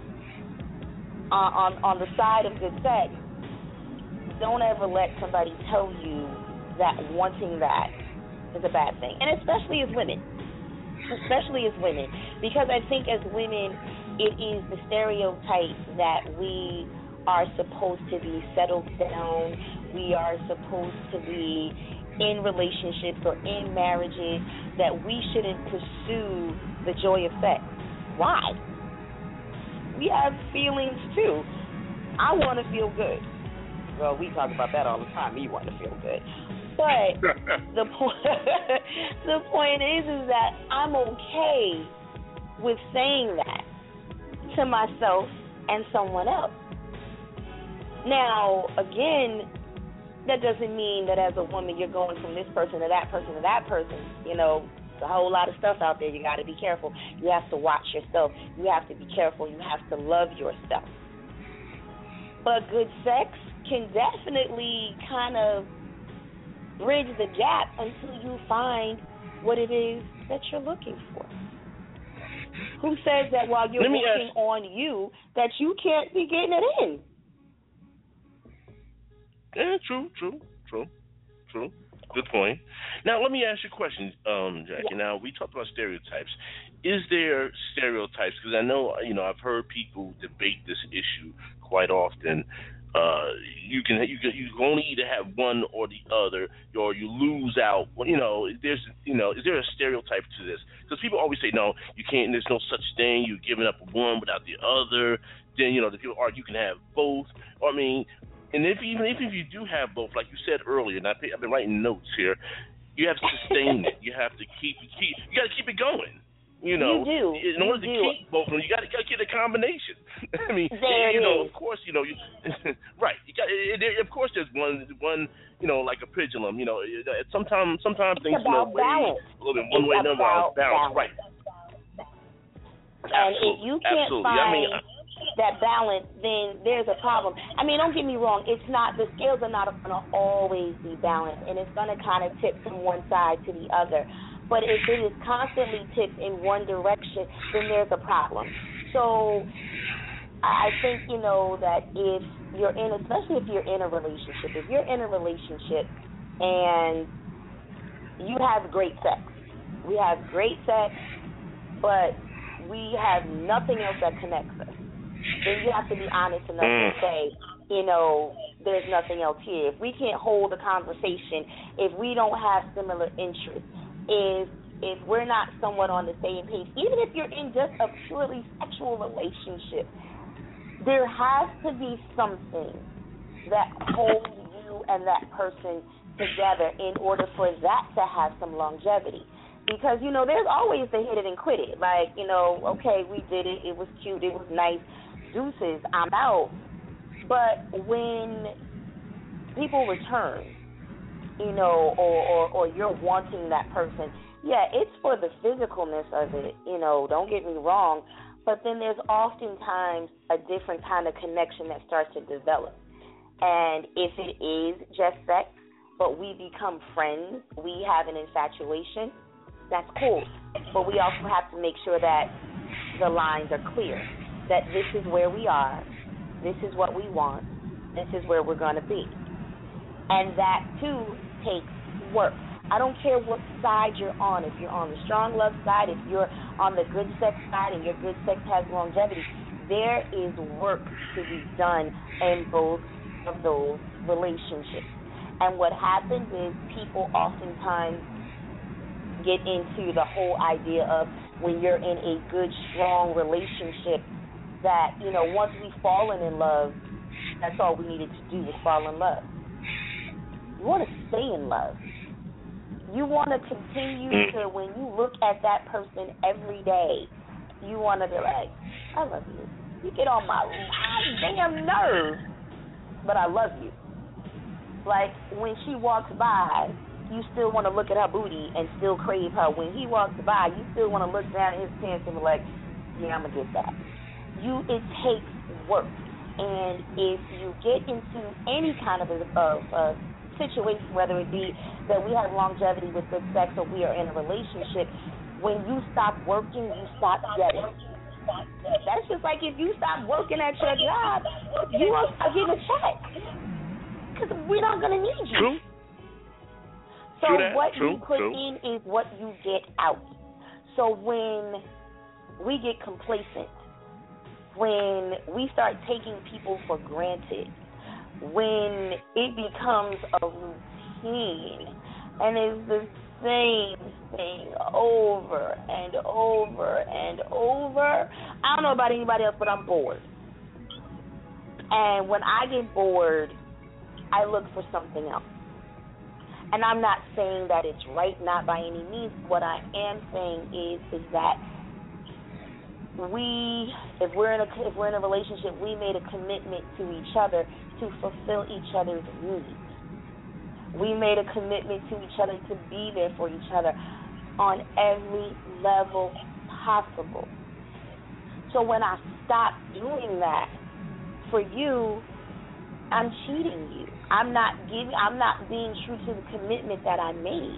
C: on the side of good sex, don't ever let somebody tell you that wanting that is a bad thing. And especially as women. Because I think as women, it is the stereotype that we are supposed to be settled down. We are supposed to be in relationships or in marriages, that we shouldn't pursue the joy of sex. Why? We have feelings too. I want to feel good. Well, we talk about that all the time. Me want to feel good. But the point is that I'm okay with saying that to myself and someone else. Now, again, that doesn't mean that as a woman you're going from this person to that person to that person. You know, there's a whole lot of stuff out there. You got to be careful. You have to watch yourself. You have to be careful. You have to love yourself. But good sex can definitely kind of bridge the gap until you find what it is that you're looking for. Who says that while you're working on you that you can't be getting it in?
B: Yeah, true. Good point. Now, let me ask you a question, Jackie. Yeah. Now, we talked about stereotypes. Is there stereotypes? Because I know, I've heard people debate this issue quite often. You can only either have one or the other, or you lose out. Is there a stereotype to this? Because people always say, no, you can't. There's no such thing. You're giving up one without the other. Then the people argue you can have both. And even if you do have both, like you said earlier, and I've been writing notes here, you have to sustain it. You have to keep. You got to keep it going. You do. In order to keep both of them, you got to get a combination. Of course, right. You got. Of course, there's one. Like a pendulum. Sometimes things
C: about balance.
B: A little bit one way, another balance. Right.
C: And if you can't find that balance, then there's a problem. Don't get me wrong. It's not, the scales are not going to always be balanced, and it's going to kind of tip from one side to the other. But if it is constantly tipped in one direction, then there's a problem. So I think, that if you're especially if you're in a relationship, and you have great sex, we have great sex, but we have nothing else that connects us, then you have to be honest enough to say, there's nothing else here. If we can't hold a conversation, if we don't have similar interests, if we're not somewhat on the same page, even if you're in just a purely sexual relationship, there has to be something that holds you and that person together in order for that to have some longevity. Because, there's always the hit it and quit it. Like, okay, we did it. It was cute. It was nice. Deuces, I'm out. But when people return, or you're wanting that person, yeah, it's for the physicalness of it, don't get me wrong. But then there's oftentimes a different kind of connection that starts to develop. And if it is just sex, but we become friends, we have an infatuation, that's cool. But we also have to make sure that the lines are clear, that this is where we are, this is what we want, this is where we're going to be. And that, too, takes work. I don't care what side you're on. If you're on the strong love side, if you're on the good sex side and your good sex has longevity, there is work to be done in both of those relationships. And what happens is people oftentimes get into the whole idea of when you're in a good, strong relationship that, once we've fallen in love, that's all we needed to do was fall in love. You want to stay in love. You want to continue to, when you look at that person every day, you want to be like, I love you. You get on my damn nerves, but I love you. Like, when she walks by, you still want to look at her booty and still crave her. When he walks by, you still want to look down at his pants and be like, yeah, I'm going to get that. It takes work. And if you get into any kind of a situation, whether it be that we have longevity with good sex or we are in a relationship, when you stop working, you stop getting. That's just like if you stop working at your job, you won't start getting a check because we're not going to need you.
B: True.
C: So what you put in is what you get out. So when we get complacent, when we start taking people for granted, when it becomes a routine and it's the same thing over and over and over, I don't know about anybody else, but I'm bored. And when I get bored, I look for something else. And I'm not saying that it's right, not by any means. What I am saying is that if we're in a relationship, we made a commitment to each other to fulfill each other's needs. We made a commitment to each other to be there for each other on every level possible. So when I stop doing that for you, I'm cheating you. I'm not being true to the commitment that I made.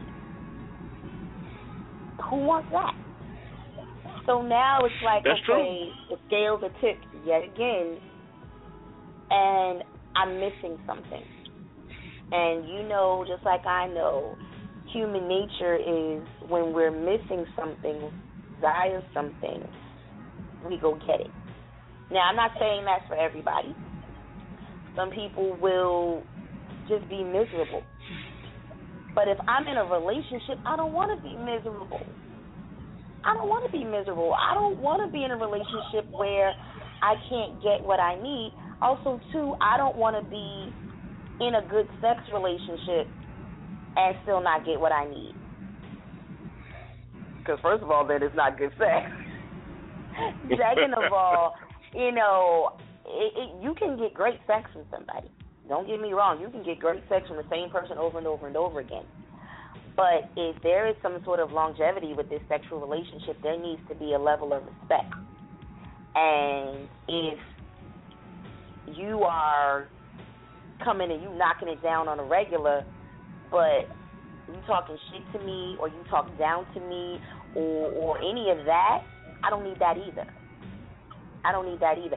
C: Who wants that? So now it's like,
B: that's
C: okay,
B: true.
C: The scales are tipped yet again, and I'm missing something. And just like I know, human nature is when we're missing something, desire something, we go get it. Now, I'm not saying that's for everybody. Some people will just be miserable. But if I'm in a relationship, I don't want to be miserable. I don't want to be miserable. I don't want to be in a relationship where I can't get what I need. Also, too, I don't want to be in a good sex relationship and still not get what I need. Because first of all, then it's not good sex. Second of all, you can get great sex from somebody. Don't get me wrong. You can get great sex from the same person over and over and over again. But if there is some sort of longevity with this sexual relationship, there needs to be a level of respect. And if you are coming and you knocking it down on a regular, but you talking shit to me or you talk down to me or any of that, I don't need that either.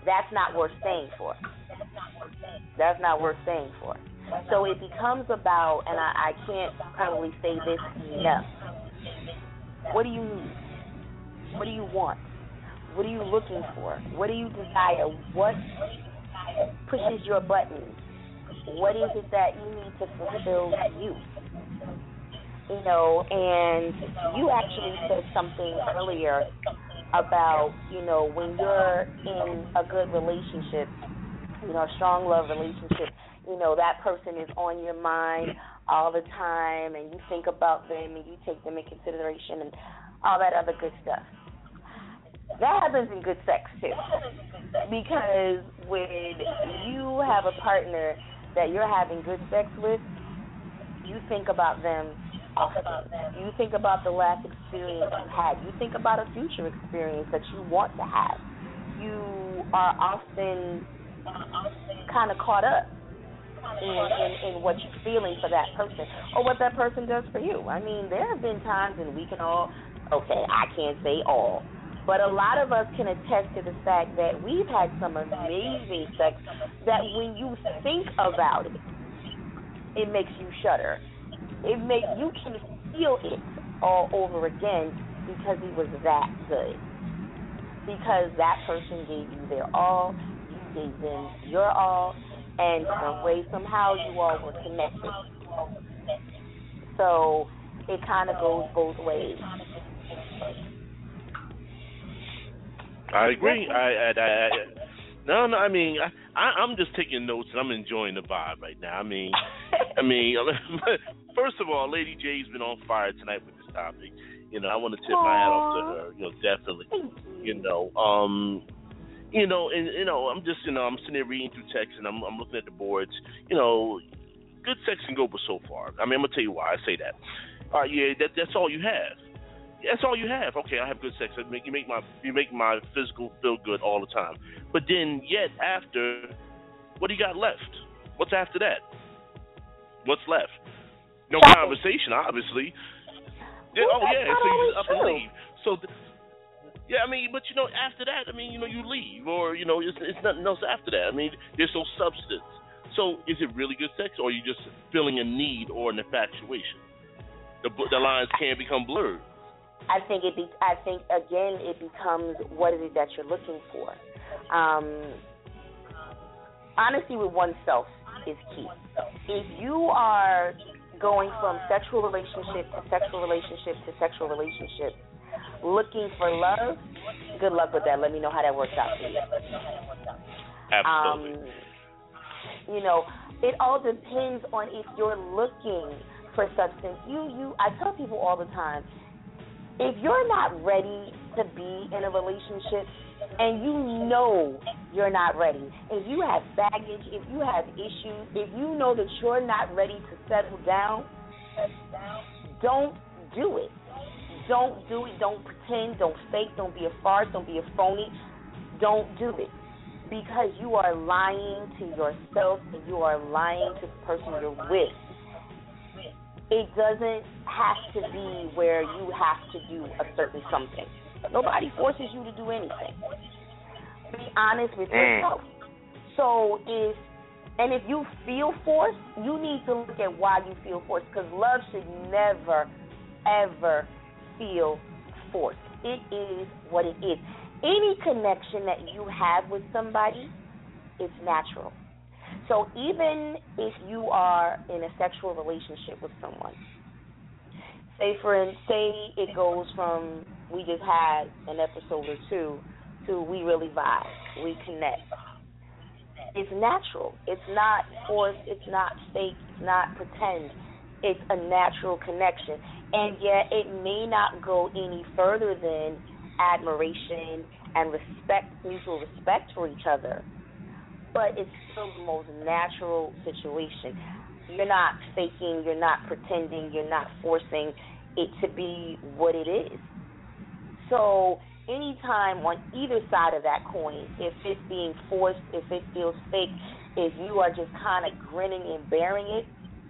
C: that's not worth staying for. That's not worth staying for. So it becomes about, and I can't probably say this enough, what do you need? What do you want? What are you looking for? What do you desire? What pushes your buttons? What is it that you need to fulfill you? You know, and you actually said something earlier about, you know, when you're in a good relationship, you know, a strong love relationship, you know, that person is on your mind all the time, and you think about them and you take them in consideration and all that other good stuff. That happens in good sex, too, because when you have a partner that you're having good sex with, you think about them often. You think about the last experience you had. You think about a future experience that you want to have. You are often kind of caught up in what you're feeling for that person or what that person does for you. I mean, there have been times, and we can all, okay, I can't say all, but a lot of us can attest to the fact that we've had some amazing sex that when you think about it, it makes you shudder. You can feel it all over again because it was that good. Because that person gave you their all, you gave them your all, and some way, somehow, you all were connected. So it kind of goes both ways.
B: I agree. I mean, I'm just taking notes and I'm enjoying the vibe right now. I mean, first of all, Lady J's been on fire tonight with this topic. You know, I want to tip my hat off to her. You know, definitely. I'm just, I'm sitting there reading through text and I'm looking at the boards. You know, good sex can go but so far. I mean, I'm gonna tell you why I say that. That's all you have. That's all you have. Okay, I have good sex. You make my physical feel good all the time. But then, yet after, what do you got left? What's after that? What's left? No conversation, obviously. So you just up and leave. So, but after that, you leave, or it's nothing else after that. I mean, there's no substance. So, is it really good sex, or are you just feeling a need or an infatuation? The lines can become blurred.
C: I think again it becomes what it is that you're looking for. Honesty with oneself is key. If you are going from sexual relationship to sexual relationship to sexual relationship, looking for love, good luck with that. Let me know how that works out for you.
B: Absolutely.
C: It all depends on if you're looking for substance. I tell people all the time, if you're not ready to be in a relationship and you know you're not ready, if you have baggage, if you have issues, if you know that you're not ready to settle down, don't do it. Don't do it. Don't pretend. Don't fake. Don't be a farce. Don't be a phony. Don't do it. Because you are lying to yourself and you are lying to the person you're with. It doesn't have to be where you have to do a certain something. Nobody forces you to do anything. Be honest with yourself. So if you feel forced, you need to look at why you feel forced, because love should never, ever feel forced. It is what it is. Any connection that you have with somebody is natural. So even if you are in a sexual relationship with someone, say it goes from we just had an episode or two to we really vibe, we connect. It's natural. It's not forced. It's not fake. It's not pretend. It's a natural connection. And yet it may not go any further than admiration and mutual respect for each other. But it's still the most natural situation. You're not faking, you're not pretending, you're not forcing it to be what it is. So anytime on either side of that coin, if it's being forced, if it feels fake, if you are just kind of grinning and bearing it,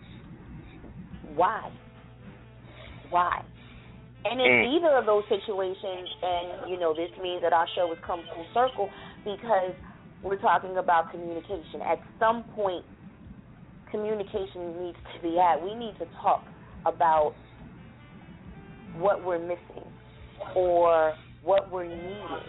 C: why? Why? And in either of those situations, and, this means that our show has come full circle, because we're talking about communication. At some point, communication needs to be had. We need to talk about what we're missing or what we're needing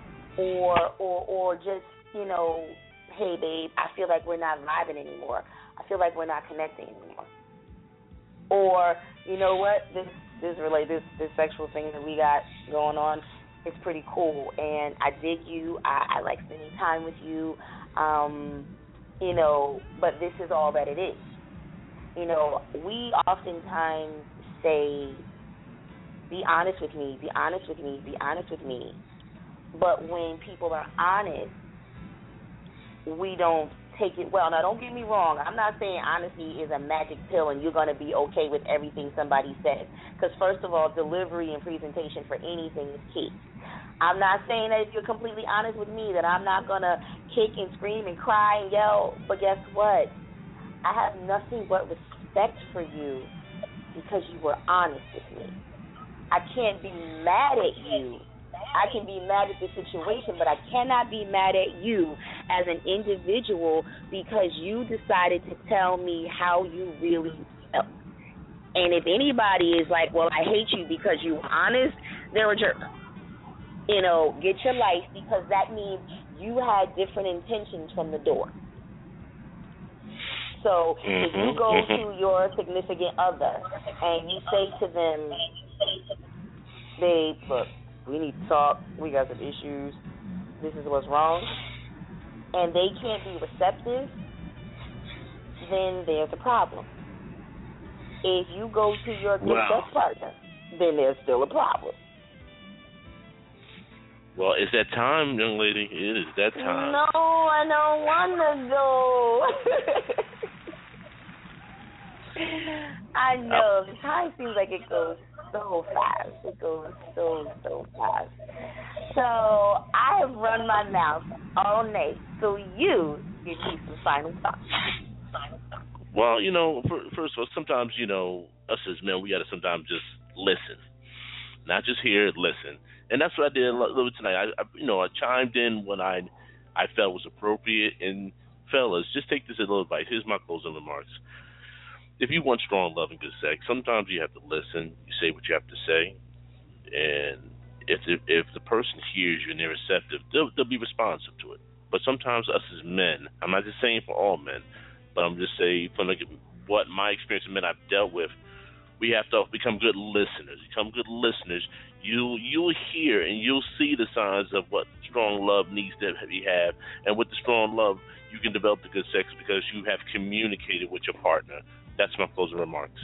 C: or just, hey, babe, I feel like we're not vibing anymore. I feel like we're not connecting anymore. Or, you know what, this sexual thing that we got going on is pretty cool, and I dig you. I like spending time with you, but this is all that it is. We oftentimes say, be honest with me, be honest with me, be honest with me. But when people are honest, we don't take it well. Now, don't get me wrong. I'm not saying honesty is a magic pill and you're going to be okay with everything somebody says. Because, first of all, delivery and presentation for anything is key. I'm not saying that if you're completely honest with me that I'm not going to kick and scream and cry and yell. But guess what? I have nothing but respect for you because you were honest with me. I can't be mad at you. I can be mad at the situation, but I cannot be mad at you as an individual because you decided to tell me how you really felt. And if anybody is like, well, I hate you because you were honest, they're a jerk. Get your life, because that means you had different intentions from the door. So if you go to your significant other and you say to them, babe, look, we need to talk, we got some issues, this is what's wrong, and they can't be receptive, then there's a problem. If you go to your good sex partner, then there's still a problem.
B: Well, it's that time, young lady. It is that time.
C: No, I don't want to go. I know. The time seems like it goes so fast. It goes so fast. So I have run my mouth all night. So you give me some final thoughts.
B: Well, first of all, sometimes, us as men, we got to sometimes just listen. Not just hear, listen. And that's what I did a little bit tonight. I chimed in when I felt was appropriate. And fellas, just take this as a little advice. Here's my closing remarks. If you want strong love and good sex, sometimes you have to listen. You say what you have to say, and if the person hears you and they're receptive, they'll be responsive to it. But sometimes us as men, I'm not just saying for all men, but I'm just saying from what my experience of men I've dealt with, we have to become good listeners. You'll hear and you'll see the signs of what strong love needs to have, and with the strong love, you can develop the good sex because you have communicated with your partner. That's my closing remarks.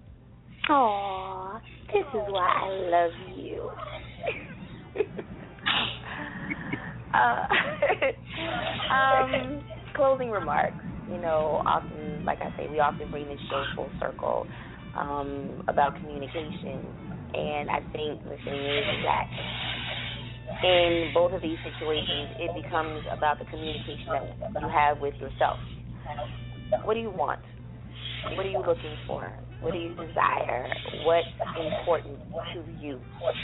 C: Aw, this is why I love you. Closing remarks. Often, like I say, we often bring this show full circle about communication. And I think the thing is that in both of these situations, it becomes about the communication that you have with yourself. What do you want? What are you looking for? What do you desire? What's important to you?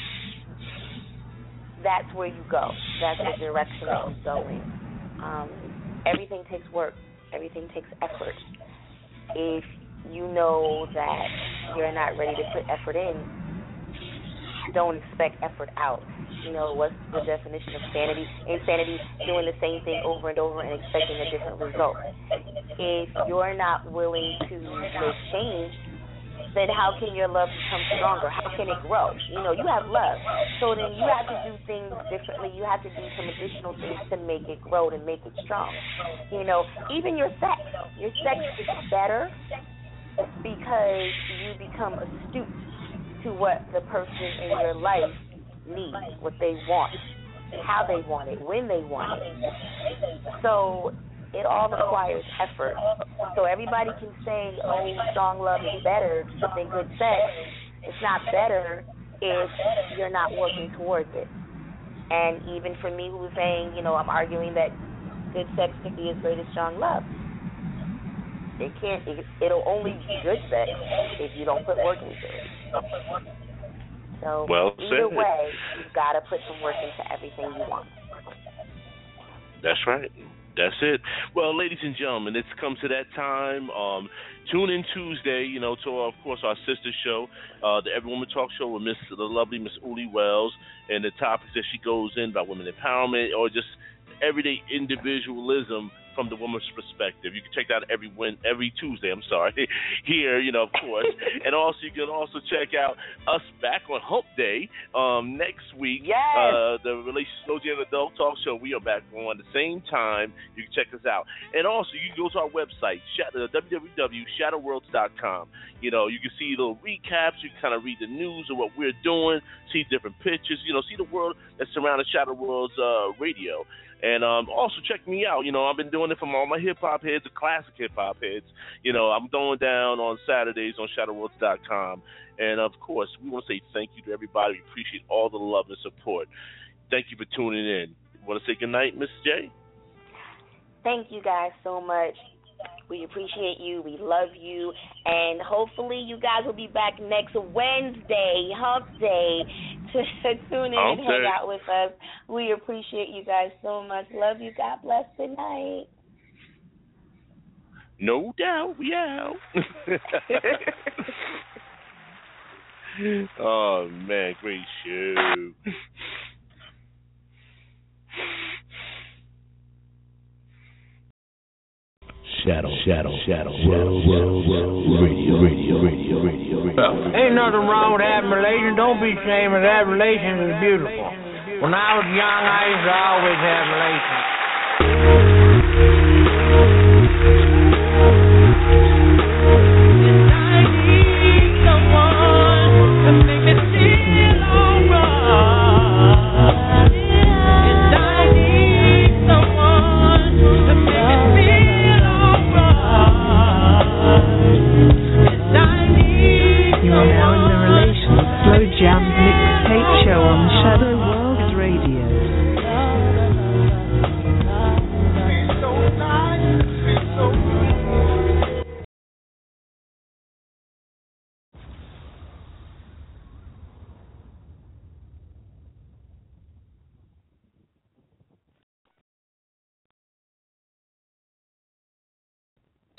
C: That's where you go. That's the direction that you go in. Everything takes work. Everything takes effort. If you know that you're not ready to put effort in, don't expect effort out. What's the definition of sanity? Insanity, doing the same thing over and over and expecting a different result. If you're not willing to make change, then how can your love become stronger? How can it grow? You have love. So then you have to do things differently. You have to do some additional things to make it grow, to make it strong. Even your sex. Your sex is better because you become astute to what the person in your life needs, what they want, how they want it, when they want it. So it all requires effort. So everybody can say, oh, strong love is better than good sex. It's not better if you're not working towards it. And even for me who was saying, I'm arguing that good sex can be as great as strong love. It'll only be good sex if you don't put work into it. So either way, you've got to put some work into everything you want.
B: That's right. That's it. Well, ladies and gentlemen, it's come to that time. Tune in Tuesday, to, of course, our sister show, the Every Woman Talk Show with the lovely Miss Uli Wells, and the topics that she goes in about women empowerment or just everyday individualism from the woman's perspective. You can check that every Tuesday, here, of course. And also, you can also check out us back on Hump Day next week.
C: Yes.
B: The Slow Jam Adult Talk Show. We are back on the same time. You can check us out. And also, you can go to our website, www.shadowworlds.com. You can see little recaps. You can kind of read the news of what we're doing, see different pictures, see the world that surrounds Shadow Worlds Radio. And also check me out. I've been doing it for all my hip-hop heads, the classic hip-hop heads. I'm going down on Saturdays on shadowworlds.com. And, of course, we want to say thank you to everybody. We appreciate all the love and support. Thank you for tuning in. You want to say goodnight, Miss J?
C: Thank you guys so much. We appreciate you. We love you. And hopefully you guys will be back next Wednesday, Hump Day, to tune in and hang out with us. We appreciate you guys so much. Love you. God bless. Good night.
B: No doubt. We out. Oh, man. Great show.
E: Shadow, World Radio.
A: Ain't nothing wrong with having relations. Don't be ashamed of that. Relations is beautiful. When I was young, I used to always have relations.